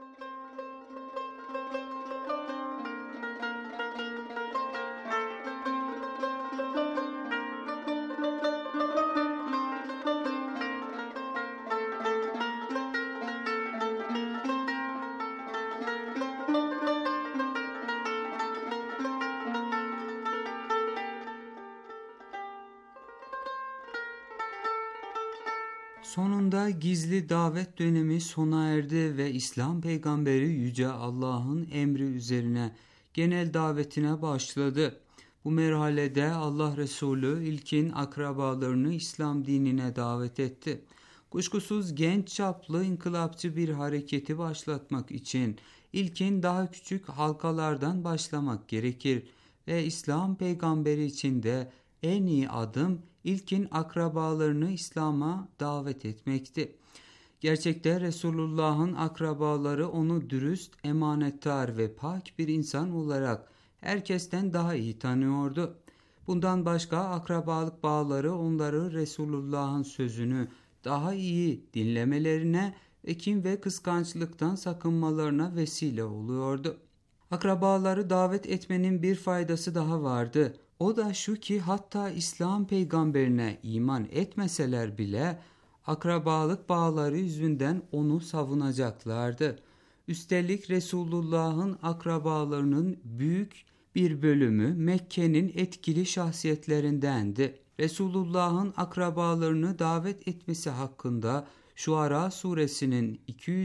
Sonunda gizli davet dönemi sona erdi ve İslam peygamberi Yüce Allah'ın emri üzerine genel davetine başladı. Bu merhalede Allah Resulü ilkin akrabalarını İslam dinine davet etti. Kuşkusuz genç çaplı inkılapçı bir hareketi başlatmak için ilkin daha küçük halkalardan başlamak gerekir ve İslam peygamberi için de en iyi adım ilkin akrabalarını İslam'a davet etmekti. Gerçekte Resulullah'ın akrabaları onu dürüst, emanettar ve pak bir insan olarak herkesten daha iyi tanıyordu. Bundan başka akrabalık bağları onları Resulullah'ın sözünü daha iyi dinlemelerine ve kin ve kıskançlıktan sakınmalarına vesile oluyordu. Akrabaları davet etmenin bir faydası daha vardı. O da şu ki hatta İslam peygamberine iman etmeseler bile akrabalık bağları yüzünden onu savunacaklardı. Üstelik Resulullah'ın akrabalarının büyük bir bölümü Mekke'nin etkili şahsiyetlerindendi. Resulullah'ın akrabalarını davet etmesi hakkında Şuara suresinin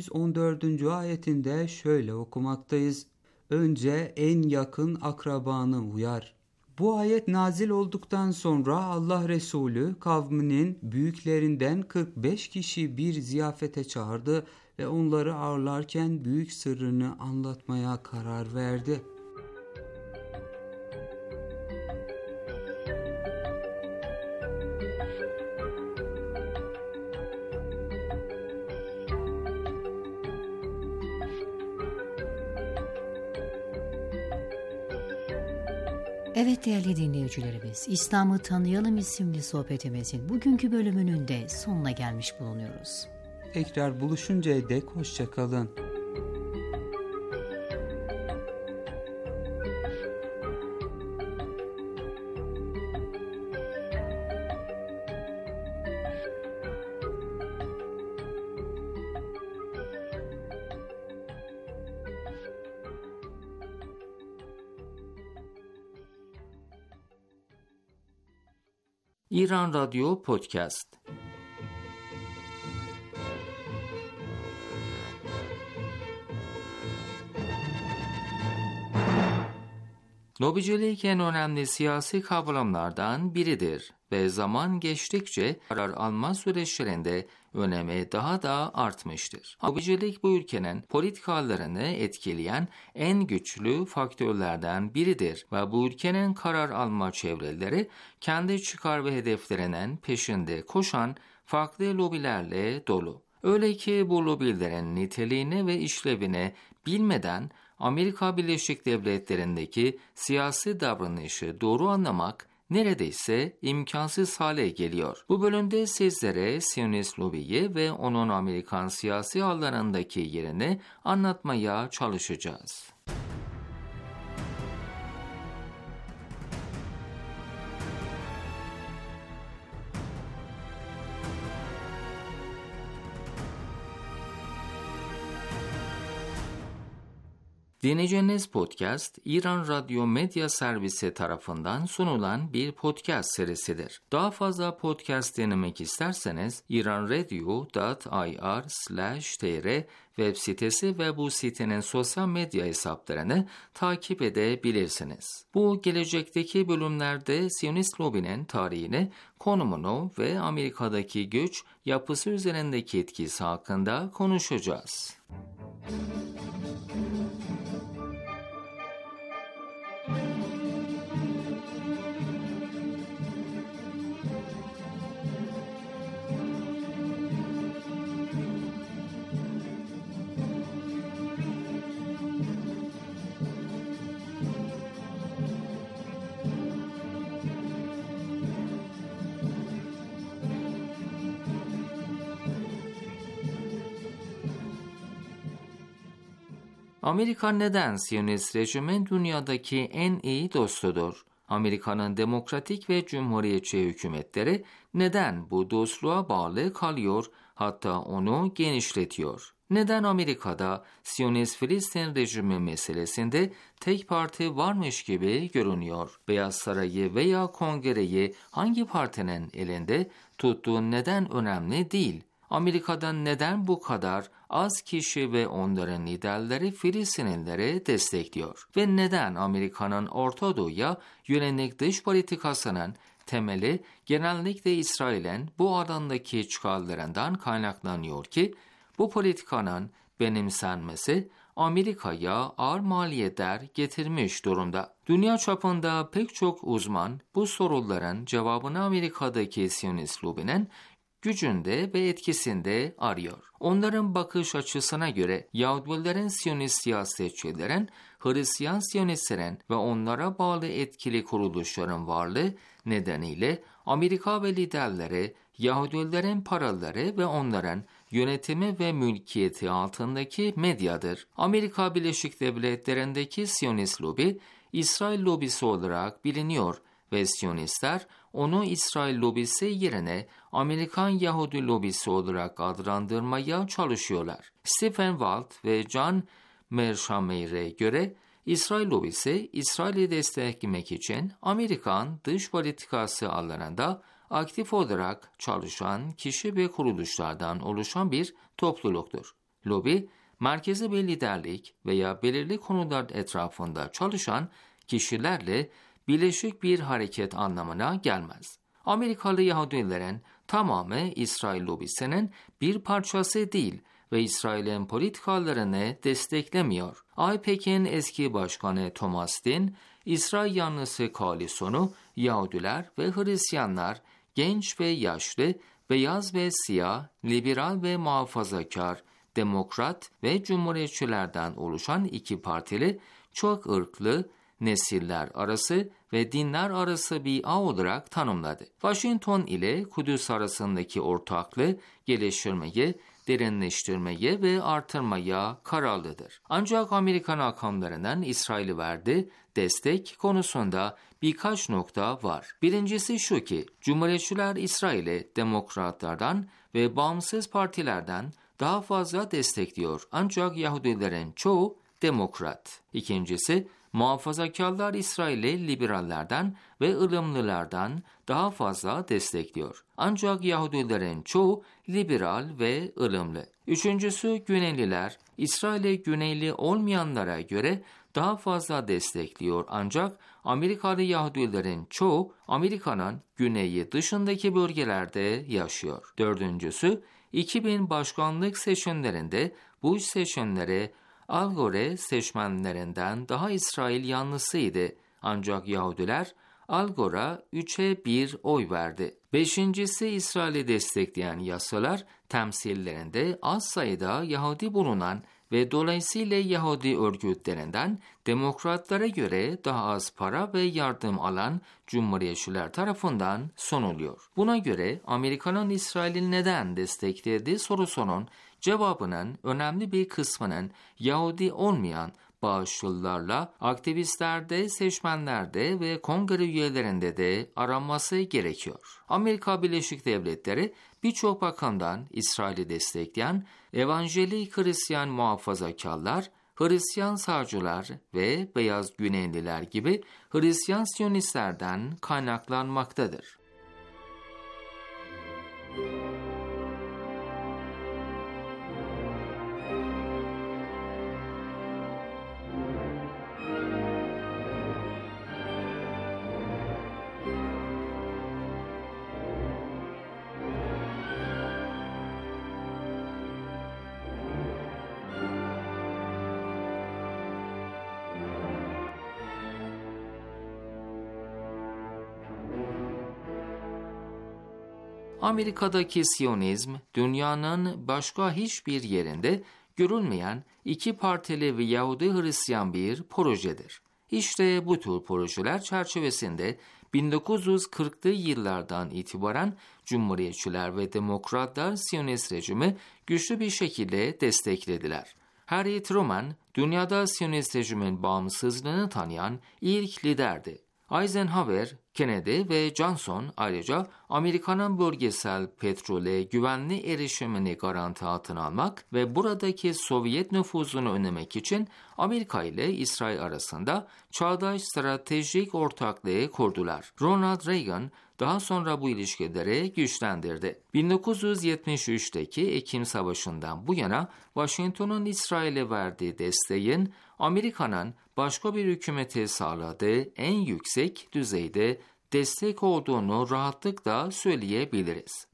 214. ayetinde şöyle okumaktayız. Önce en yakın akrabanı uyar. Bu ayet nazil olduktan sonra Allah Resulü kavminin büyüklerinden 45 kişi bir ziyafete çağırdı ve onları ağırlarken büyük sırrını anlatmaya karar verdi. Evet değerli dinleyicilerimiz, İslam'ı Tanıyalım isimli sohbetimizin bugünkü bölümünün de sonuna gelmiş bulunuyoruz. Tekrar buluşuncaya dek hoşça kalın. İran Radyo Podcast. Lobicilik en önemli siyasi kavramlardan biridir ve zaman geçtikçe karar alma süreçlerinde önemi daha da artmıştır. Lobicilik bu ülkenin politikalarını etkileyen en güçlü faktörlerden biridir ve bu ülkenin karar alma çevreleri kendi çıkar ve hedeflerinin peşinde koşan farklı lobilerle dolu. Öyle ki bu lobilerin niteliğini ve işlevini bilmeden Amerika Birleşik Devletleri'ndeki siyasi davranışı doğru anlamak neredeyse imkansız hale geliyor. Bu bölümde sizlere Siyonist lobiyi ve onun Amerikan siyasi alanındaki yerini anlatmaya çalışacağız. Dinleyeceğiniz podcast, İran Radyo Medya Servisi tarafından sunulan bir podcast serisidir. Daha fazla podcast dinlemek isterseniz iranradio.ir/tr web sitesi ve bu sitenin sosyal medya hesaplarını takip edebilirsiniz. Bu gelecekteki bölümlerde Siyonist lobinin tarihini, konumunu ve Amerika'daki güç yapısı üzerindeki etkisi hakkında konuşacağız. Amerika neden Siyonist rejimin dünyadaki en iyi dostudur? Amerika'nın demokratik ve cumhuriyetçi hükümetleri neden bu dostluğa bağlı kalıyor, hatta onu genişletiyor? Neden Amerika'da Siyonist Filistin rejimi meselesinde tek parti varmış gibi görünüyor? Beyaz Sarayı veya Kongreyi hangi partinin elinde tuttuğu neden önemli değil? Amerika'da neden bu kadar az kişi ve onların liderleri Filistinlileri destekliyor? Ve neden Amerika'nın Orta Doğu'ya yönelik dış politikasının temeli genellikle İsrail'in bu alandaki çıkarlarından kaynaklanıyor ki bu politikanın benimsenmesi Amerika'ya ağır maliyetler getirmiş durumda. Dünya çapında pek çok uzman bu soruların cevabını Amerika'daki Siyonist lobinin gücünde ve etkisinde arıyor. Onların bakış açısına göre Yahudilerin Siyonist siyasetçilerin, Hristiyan Siyonistlerin ve onlara bağlı etkili kuruluşların varlığı nedeniyle Amerika ve liderleri Yahudilerin paraları ve onların yönetimi ve mülkiyeti altındaki medyadır. Amerika Birleşik Devletleri'ndeki Siyonist lobi, İsrail lobisi olarak biliniyor ve Siyonistler onu İsrail lobisi yerine Amerikan Yahudi lobisi olarak adlandırmaya çalışıyorlar. Stephen Walt ve John Mearsheimer'e göre İsrail lobisi, İsrail'i desteklemek için Amerikan dış politikası alanında aktif olarak çalışan kişi ve kuruluşlardan oluşan bir topluluktur. Lobi, merkezi bir liderlik veya belirli konular etrafında çalışan kişilerle birleşik bir hareket anlamına gelmez. Amerikalı Yahudilerin tamamı İsrail lobisinin bir parçası değil ve İsrail'in politikalarını desteklemiyor. AIPAC'in eski başkanı Thomas Din, İsrail yanlısı koalisyonu Yahudiler ve Hristiyanlar, genç ve yaşlı, beyaz ve siyah, liberal ve muhafazakar, demokrat ve cumhuriyetçilerden oluşan iki partili, çok ırklı, nesiller arası ve dinler arası bir ağ olarak tanımladı. Washington ile Kudüs arasındaki ortaklığı geliştirmeye, derinleştirmeye ve artırmaya kararlıdır. Ancak Amerikan akanlarının İsrail'e verdiği destek konusunda birkaç nokta var. Birincisi şu ki, Cumhuriyetçiler İsrail'e demokratlardan ve bağımsız partilerden daha fazla destekliyor. Ancak Yahudilerin çoğu demokrat. İkincisi, muhafazakarlar İsrail'i liberallerden ve ılımlılardan daha fazla destekliyor. Ancak Yahudilerin çoğu liberal ve ılımlı. Üçüncüsü, Güneyliler İsrail'e Güneyli olmayanlara göre daha fazla destekliyor, ancak Amerikalı Yahudilerin çoğu Amerika'nın güneyi dışındaki bölgelerde yaşıyor. Dördüncüsü, 2000 başkanlık seçimlerinde bu seçimlere Al Gore seçmenlerinden daha İsrail yanlısıydı. Ancak Yahudiler Al Gore'a 3'e 1 oy verdi. Beşincisi, İsrail'i destekleyen yasalar temsillerinde az sayıda Yahudi bulunan ve dolayısıyla Yahudi örgütlerinden demokratlara göre daha az para ve yardım alan cumhuriyetçiler tarafından sunuluyor. Buna göre Amerika'nın İsrail'i neden desteklediği sorusunun cevabının önemli bir kısmının Yahudi olmayan bağışçılarla aktivistlerde, seçmenlerde ve kongre üyelerinde de aranması gerekiyor. Amerika Birleşik Devletleri birçok bakımdan İsrail'i destekleyen evanjelik Hristiyan muhafazakarlar, Hristiyan sağcılar ve beyaz Güneyliler gibi Hristiyan Siyonistlerden kaynaklanmaktadır. Amerika'daki Siyonizm, dünyanın başka hiçbir yerinde görülmeyen iki partili ve Yahudi Hristiyan bir projedir. İşte bu tür projeler çerçevesinde 1940'lı yıllardan itibaren Cumhuriyetçiler ve Demokratlar Siyonist rejimi güçlü bir şekilde desteklediler. Harry Truman, dünyada Siyonist rejimin bağımsızlığını tanıyan ilk liderdi. Eisenhower, Kennedy ve Johnson ayrıca Amerika'nın bölgesel petrole güvenli erişimini garanti altına almak ve buradaki Sovyet nüfuzunu önlemek için Amerika ile İsrail arasında çağdaş stratejik ortaklığı kurdular. Ronald Reagan daha sonra bu ilişkileri güçlendirdi. 1973'teki Ekim Savaşı'ndan bu yana Washington'un İsrail'e verdiği desteğin Amerika'nın başka bir hükümete sağladığı en yüksek düzeyde destek olduğunu rahatlıkla söyleyebiliriz.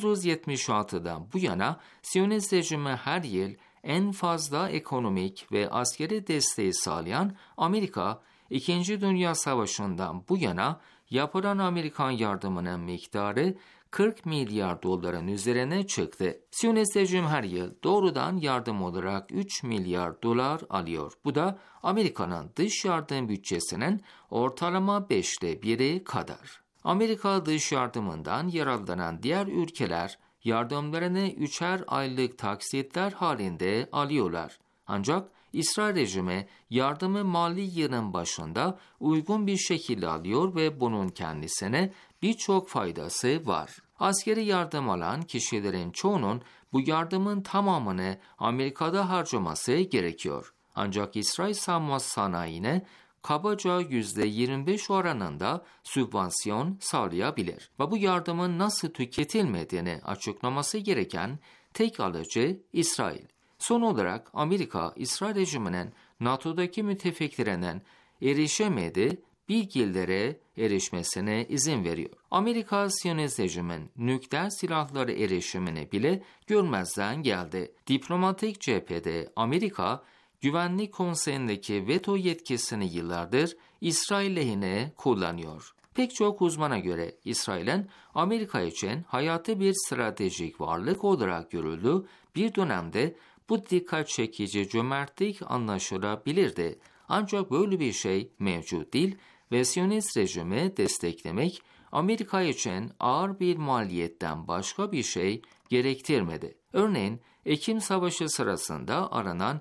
1976'dan bu yana Siyonist rejime her yıl en fazla ekonomik ve askeri desteği sağlayan Amerika, İkinci Dünya Savaşı'ndan bu yana yapılan Amerikan yardımının miktarı 40 milyar doların üzerine çıktı. Siyonist rejim her yıl doğrudan yardım olarak 3 milyar dolar alıyor. Bu da Amerika'nın dış yardım bütçesinin ortalama 5'te 1'i kadar. Amerika dış yardımından yararlanan diğer ülkeler yardımlarını 3'er aylık taksitler halinde alıyorlar. Ancak İsrail rejimi yardımı mali yılın başında uygun bir şekilde alıyor ve bunun kendisine birçok faydası var. Askeri yardım alan kişilerin çoğunun bu yardımın tamamını Amerika'da harcaması gerekiyor. Ancak İsrail savunma sanayine kabaca %25 oranında sübvansiyon sağlayabilir ve bu yardımın nasıl tüketilmediğini açıklaması gereken tek alıcı İsrail. Son olarak Amerika, İsrail rejiminin NATO'daki müttefiklerinin erişemediği bilgilere erişmesine izin veriyor. Amerika, Siyonist rejimin nükleer silahları erişimini bile görmezden geldi. Diplomatik cephede Amerika, Güvenlik Konseyi'ndeki veto yetkisini yıllardır İsrail lehine kullanıyor. Pek çok uzmana göre İsrail'in Amerika için hayati bir stratejik varlık olarak görüldüğü bir dönemde bu dikkat çekici cömertlik anlaşılabilirdi. Ancak böyle bir şey mevcut değil ve Siyonist rejimi desteklemek Amerika için ağır bir maliyetten başka bir şey gerektirmedi. Örneğin Ekim Savaşı sırasında aranan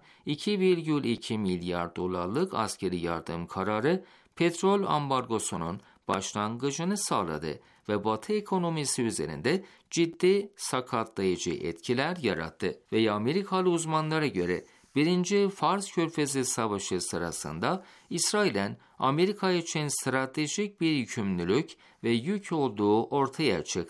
2,2 milyar dolarlık askeri yardım kararı petrol ambargosunun başlangıcını sağladı ve Batı ekonomisi üzerinde ciddi sakatlayıcı etkiler yarattı. Ve Amerikalı uzmanlara göre 1. Fars Körfezi Savaşı sırasında İsrail'in Amerika için stratejik bir yükümlülük ve yük olduğu ortaya çıktı.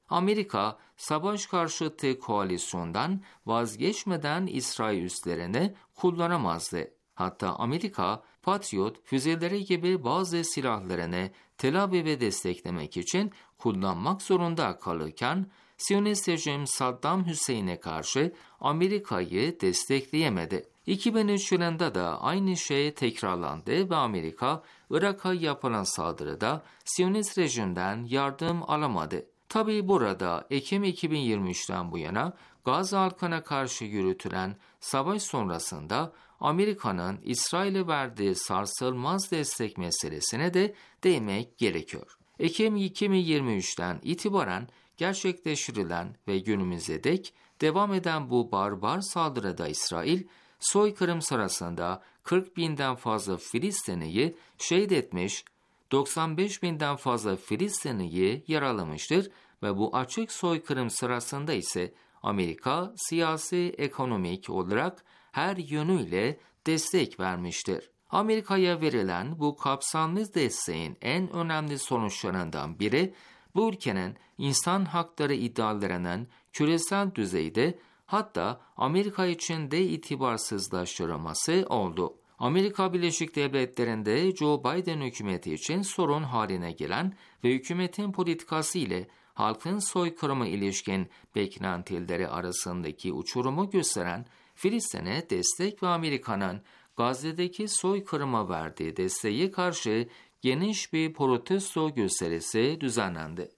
Amerika, savaş karşıtı koalisyondan vazgeçmeden İsrail üslerini kullanamazdı. Hatta Amerika, Patriot füzeleri gibi bazı silahlarını Tel Aviv'e desteklemek için kullanmak zorunda kalırken, Siyonist rejim Saddam Hüseyin'e karşı Amerika'yı destekleyemedi. 2003 yılında da aynı şey tekrarlandı ve Amerika, Irak'a yapılan saldırıda Siyonist rejimden yardım alamadı. Tabii burada Ekim 2023'ten bu yana Gazze halkına karşı yürütülen savaş sonrasında Amerika'nın İsrail'e verdiği sarsılmaz destek meselesine de değinmek gerekiyor. Ekim 2023'ten itibaren gerçekleştirilen ve günümüze dek devam eden bu barbar saldırıda İsrail, soykırım sırasında 40.000'den fazla Filistinliyi şehit etmiş, 95.000'den fazla Filistinliyi yaralamıştır ve bu açık soykırım sırasında ise Amerika siyasi, ekonomik olarak her yönüyle destek vermiştir. Amerika'ya verilen bu kapsamlı desteğin en önemli sonuçlarından biri, bu ülkenin insan hakları iddialarının küresel düzeyde hatta Amerika için de itibarsızlaştırılması oldu. Amerika Birleşik Devletleri'nde Joe Biden hükümeti için sorun haline gelen ve hükümetin politikası ile halkın soykırıma ilişkin beklentileri arasındaki uçurumu gösteren Filistin'e destek ve Amerika'nın Gazze'deki soykırıma verdiği desteğe karşı geniş bir protesto gösterisi düzenlendi.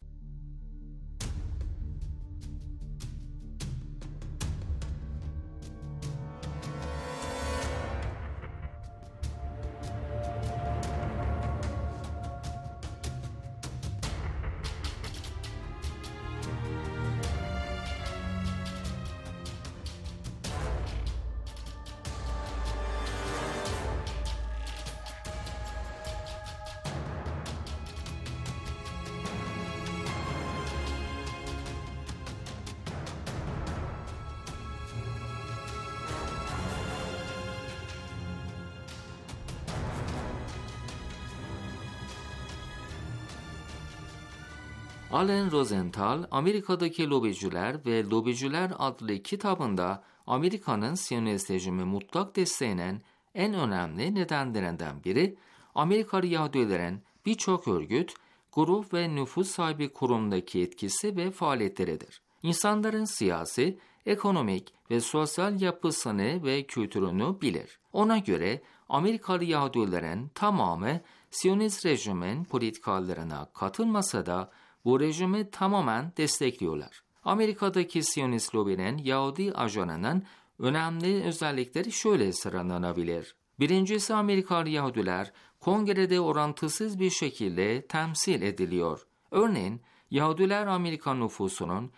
Alan Rosenthal, Amerika'daki Lobiciler ve Lobiciler adlı kitabında Amerika'nın Siyonist rejimi mutlak desteğinin en önemli nedenlerinden biri, Amerikalı Yahudilerin birçok örgüt, grup ve nüfus sahibi kurumdaki etkisi ve faaliyetleridir. İnsanların siyasi, ekonomik ve sosyal yapısını ve kültürünü bilir. Ona göre Amerikalı Yahudilerin tamamı Siyonist rejimin politikalarına katılmasa da bu rejimi tamamen destekliyorlar. Amerika'daki Siyonist lobinin Yahudi ajanının önemli özellikleri şöyle sıralanabilir. Birincisi, Amerikalı Yahudiler kongrede orantısız bir şekilde temsil ediliyor. Örneğin Yahudiler Amerikan nüfusunun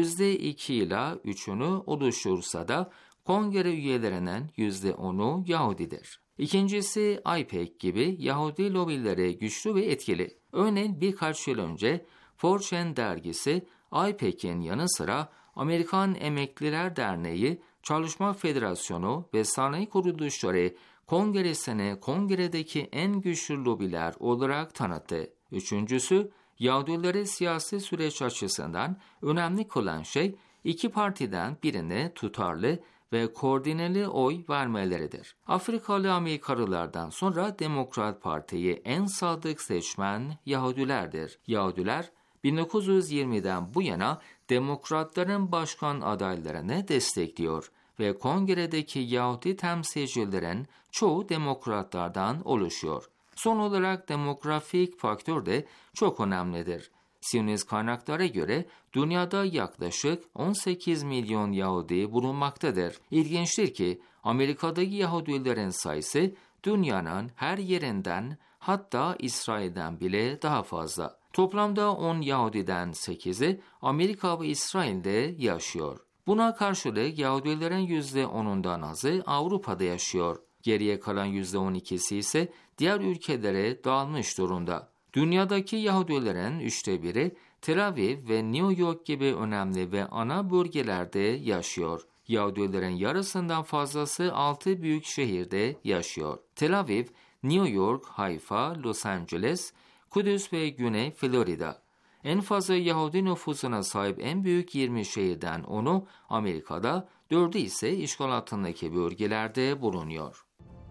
%2 ila 3'ünü oluştursa da kongre üyelerinin %10'u Yahudidir. İkincisi, IPAC gibi Yahudi lobileri güçlü ve etkili. Örneğin birkaç yıl önce Fortune dergisi IPAC'in yanı sıra Amerikan Emekliler Derneği, Çalışma Federasyonu ve Sanayi Kuruluşları Kongresi'ni kongredeki en güçlü lobiler olarak tanıttı. Üçüncüsü, Yahudileri siyasi süreç açısından önemli kılan şey iki partiden birine tutarlı ve koordineli oy vermeleridir. Afrikalı Amerikalılardan sonra Demokrat Parti'yi en sadık seçmen Yahudilerdir. Yahudiler 1920'den bu yana Demokratların başkan adaylarını destekliyor ve kongredeki Yahudi temsilcilerin çoğu Demokratlardan oluşuyor. Son olarak demografik faktör de çok önemlidir. Siyonist kaynaklara göre dünyada yaklaşık 18 milyon Yahudi bulunmaktadır. İlginçtir ki Amerika'daki Yahudilerin sayısı dünyanın her yerinden, hatta İsrail'den bile daha fazla. Toplamda 10 Yahudiden 8'i Amerika ve İsrail'de yaşıyor. Buna karşılık Yahudilerin %10'undan azı Avrupa'da yaşıyor. Geriye kalan %12'si ise diğer ülkelere dağılmış durumda. Dünyadaki Yahudilerin 1/3'ü Tel Aviv ve New York gibi önemli ve ana bölgelerde yaşıyor. Yahudilerin yarısından fazlası 6 büyük şehirde yaşıyor. Tel Aviv, New York, Haifa, Los Angeles, Kudüs ve Güney Florida. En fazla Yahudi nüfusuna sahip en büyük 20 şehirden 10'u Amerika'da, 4'ü ise işgal altındaki bölgelerde bulunuyor.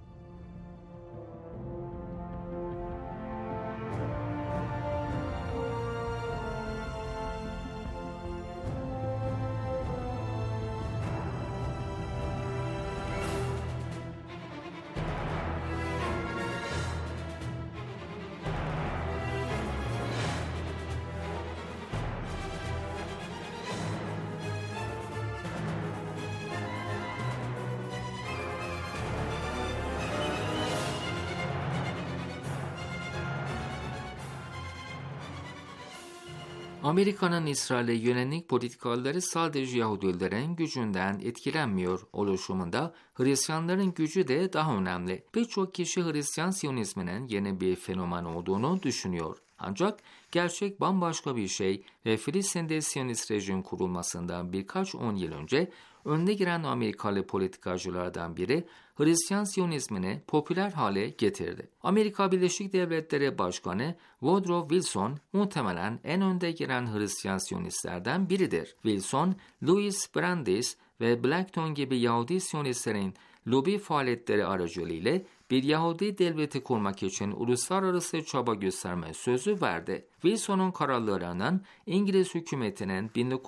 Amerika'nın İsrail'e yönelik politikaları sadece Yahudilerin gücünden etkilenmiyor oluşumunda Hristiyanların gücü de daha önemli. Birçok kişi Hristiyan Siyonizminin yeni bir fenomen olduğunu düşünüyor. Ancak gerçek bambaşka bir şey ve Filistin'de Siyonist rejim kurulmasından birkaç 10 yıl önce önde giren Amerikalı politikacılardan biri Hristiyan Siyonizmini popüler hale getirdi. Amerika Birleşik Devletleri Başkanı Woodrow Wilson muhtemelen en önde giren Hristiyan Siyonistlerden biridir. Wilson, Louis Brandeis ve Blackton gibi Yahudi Siyonistlerin lobi faaliyetleri aracılığıyla bir Yahudi devleti kurmak için uluslararası çaba gösterme sözü verdi. Wilson'un kararlarının İngiliz hükümetinin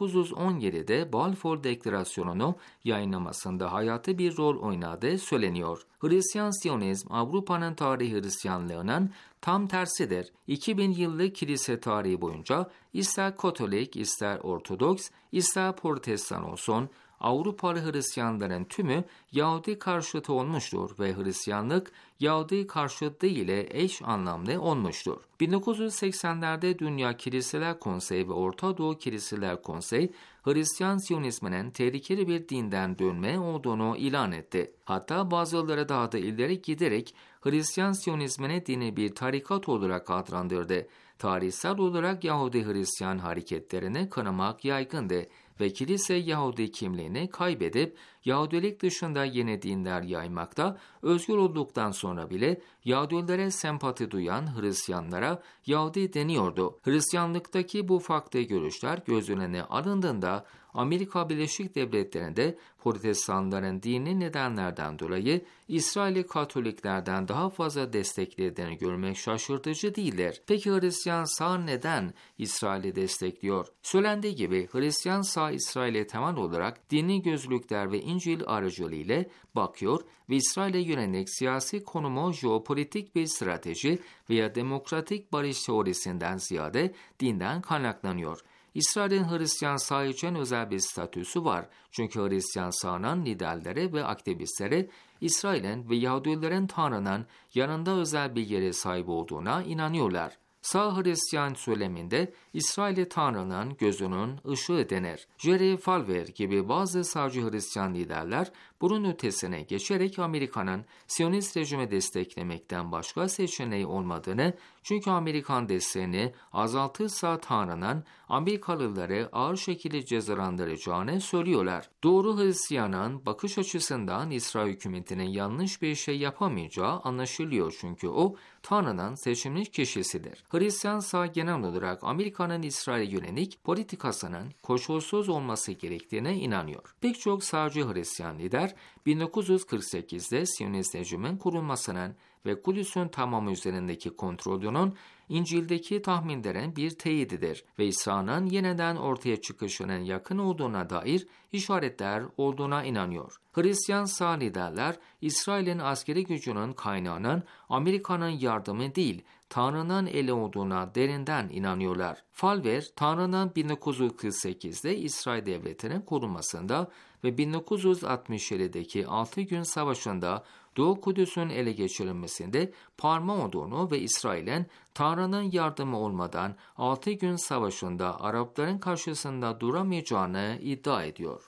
1917'de Balfour Deklarasyonu'nu yayınlamasında hayati bir rol oynadığı söyleniyor. Hristiyan Siyonizm, Avrupa'nın tarihi Hristiyanlığının tam tersidir. 2000 yıllık kilise tarihi boyunca ister Katolik, ister Ortodoks, ister Protestan olsun, Avrupalı Hristiyanların tümü Yahudi karşıtı olmuştur ve Hristiyanlık Yahudi karşıtlığı ile eş anlamlı olmuştur. 1980'lerde Dünya Kiliseler Konseyi ve Orta Doğu Kiliseler Konseyi Hristiyan Siyonizminin tehlikeli bir dinden dönme olduğunu ilan etti. Hatta bazıları daha da ileri giderek Hristiyan Siyonizmini dini bir tarikat olarak adlandırdı. Tarihsel olarak Yahudi Hristiyan hareketlerini kınamak yaygındı ve kilise Yahudi kimliğini kaybedip Yahudilik dışında yeni dinler yaymakta, özgür olduktan sonra bile Yahudilere sempati duyan Hristiyanlara Yahudi deniyordu. Hristiyanlıktaki bu farklı görüşler göz önüne alındığında Amerika Birleşik Devletleri'nde Protestanların dini nedenlerden dolayı İsrail'i Katoliklerden daha fazla desteklediğini görmek şaşırtıcı değildir. Peki Hristiyan sağ neden İsrail'i destekliyor? Söylendiği gibi Hristiyan sağ İsrail'e temel olarak dini gözlükler ve İncil aracılığıyla bakıyor ve İsrail'e yönelik siyasi konumu jeopolitik bir strateji veya demokratik barış teorisinden ziyade dinden kaynaklanıyor. İsrail'in Hristiyan sağ için özel bir statüsü var. Çünkü Hristiyan sağının liderleri ve aktivistleri İsrail'in ve Yahudilerin Tanrı'nın yanında özel bir yere sahip olduğuna inanıyorlar. Sağ Hristiyan söyleminde İsrail'i Tanrı'nın gözünün ışığı denir. Jerry Falwell gibi bazı sağcı Hristiyan liderler bunun ötesine geçerek Amerika'nın Siyonist rejimi desteklemekten başka seçeneği olmadığını, çünkü Amerikan desteğini azaltırsa Tanrı'nın Amerikalıları ağır şekilde cezalandıracağını söylüyorlar. Doğru Hristiyanın bakış açısından İsrail hükümetinin yanlış bir şey yapamayacağı anlaşılıyor, çünkü o Tanrı'nın seçilmiş kişisidir. Hristiyan sağ genel olarak Amerika'nın İsrail'e yönelik politikasının koşulsuz olması gerektiğine inanıyor. Pek çok sağcı Hristiyan lider 1948'de Siyonist rejimin kurulmasının ve Kudüs'ün tamamı üzerindeki kontrolünün İncil'deki tahminlerin bir teyididir ve İsa'nın yeniden ortaya çıkışının yakın olduğuna dair işaretler olduğuna inanıyor. Hristiyan sağ liderler İsrail'in askeri gücünün kaynağının Amerika'nın yardımı değil, Tanrı'nın eli olduğuna derinden inanıyorlar. Falwell, Tanrı'nın 1948'de İsrail Devleti'nin kurulmasında ve 1967'deki 6 gün savaşında Doğu Kudüs'ün ele geçirilmesinde parmağı olduğunu ve İsrail'in Tanrı'nın yardımı olmadan 6 gün savaşında Arapların karşısında duramayacağını iddia ediyor.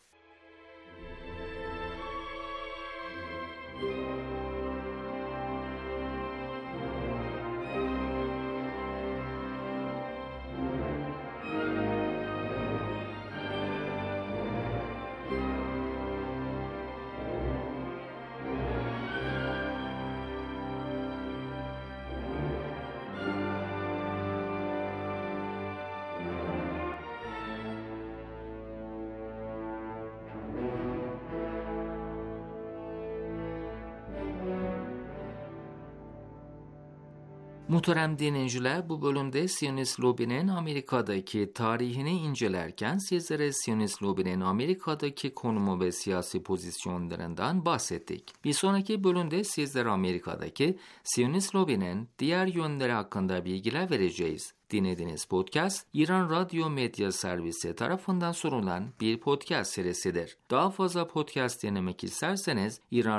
Muhterem dinleyiciler, bu bölümde Siyonist lobinin Amerika'daki tarihini incelerken sizlere Siyonist lobinin Amerika'daki konumu ve siyasi pozisyonlarından bahsettik. Bir sonraki bölümde sizlere Amerika'daki Siyonist lobinin diğer yönleri hakkında bilgiler vereceğiz. Dinlediğiniz podcast, İran Radyo Medya Servisi tarafından sunulan bir podcast serisidir. Daha fazla podcast dinlemek isterseniz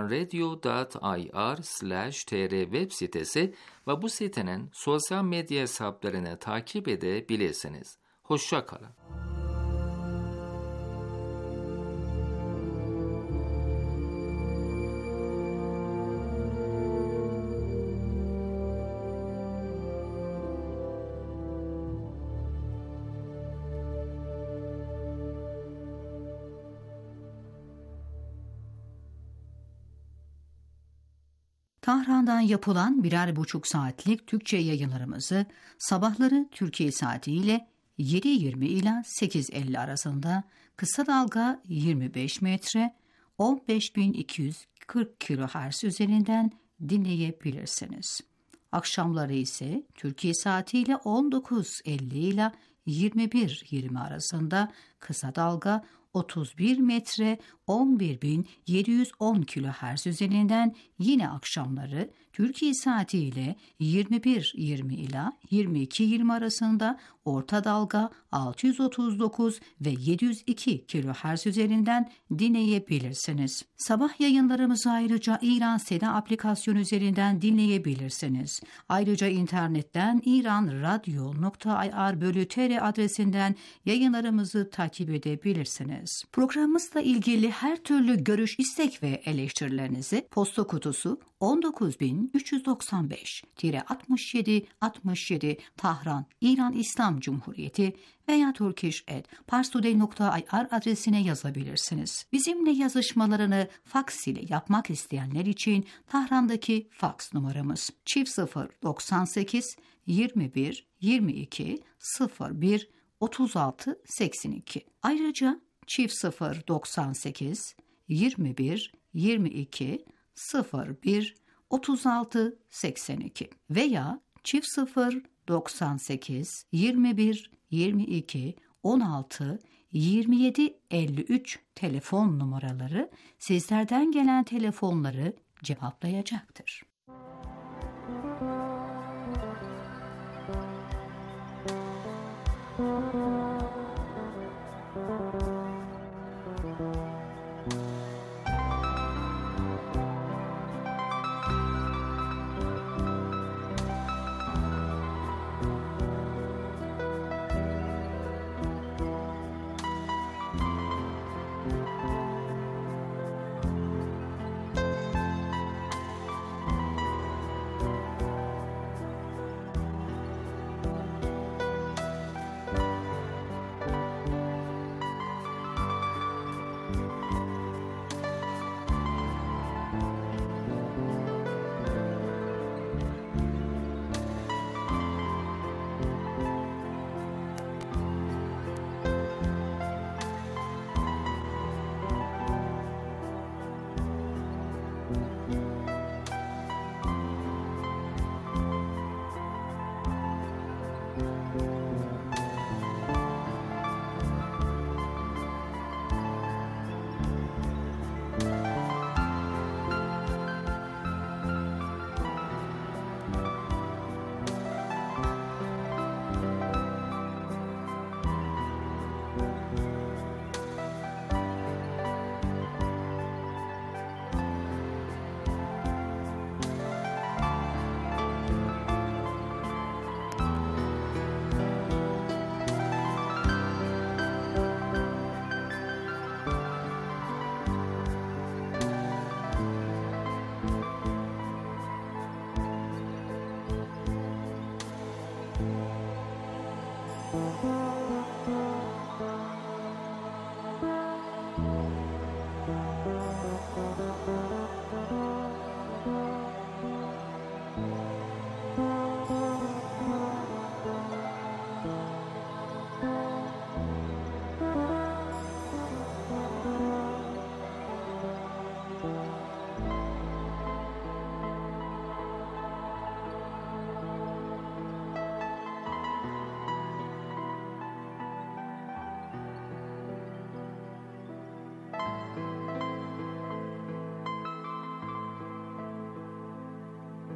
iranradio.ir/tr web sitesi ve bu sitenin sosyal medya hesaplarını takip edebilirsiniz. Hoşça kalın. Tahran'dan yapılan 1,5 saatlik Türkçe yayınlarımızı sabahları Türkiye saatiyle 7:20 ila 8:50 arasında kısa dalga 25 metre 15.240 kHz üzerinden dinleyebilirsiniz. Akşamları ise Türkiye saatiyle 19:50 ila 21:20 arasında kısa dalga 31 metre 11.710 kHz üzerinden yine akşamları Türkiye saatiyle 21:20 ila 22:20 arasında orta dalga 639 ve 702 kHz üzerinden dinleyebilirsiniz. Sabah yayınlarımızı ayrıca İran Seda aplikasyonu üzerinden dinleyebilirsiniz. Ayrıca internetten iranradio.ir/tr adresinden yayınlarımızı takip edebilirsiniz. Programımızla ilgili her türlü görüş, istek ve eleştirilerinizi posta kutusu 19395-6767 Tahran, İran İslam Cumhuriyeti veya turkish@parstoday.ir adresine yazabilirsiniz. Bizimle yazışmalarını faks ile yapmak isteyenler için Tahran'daki faks numaramız +098 21 22 01 36 82. Ayrıca +098 21 22 01 36 82 veya +098 21 22 16 27 53 telefon numaraları sizlerden gelen telefonları cevaplayacaktır.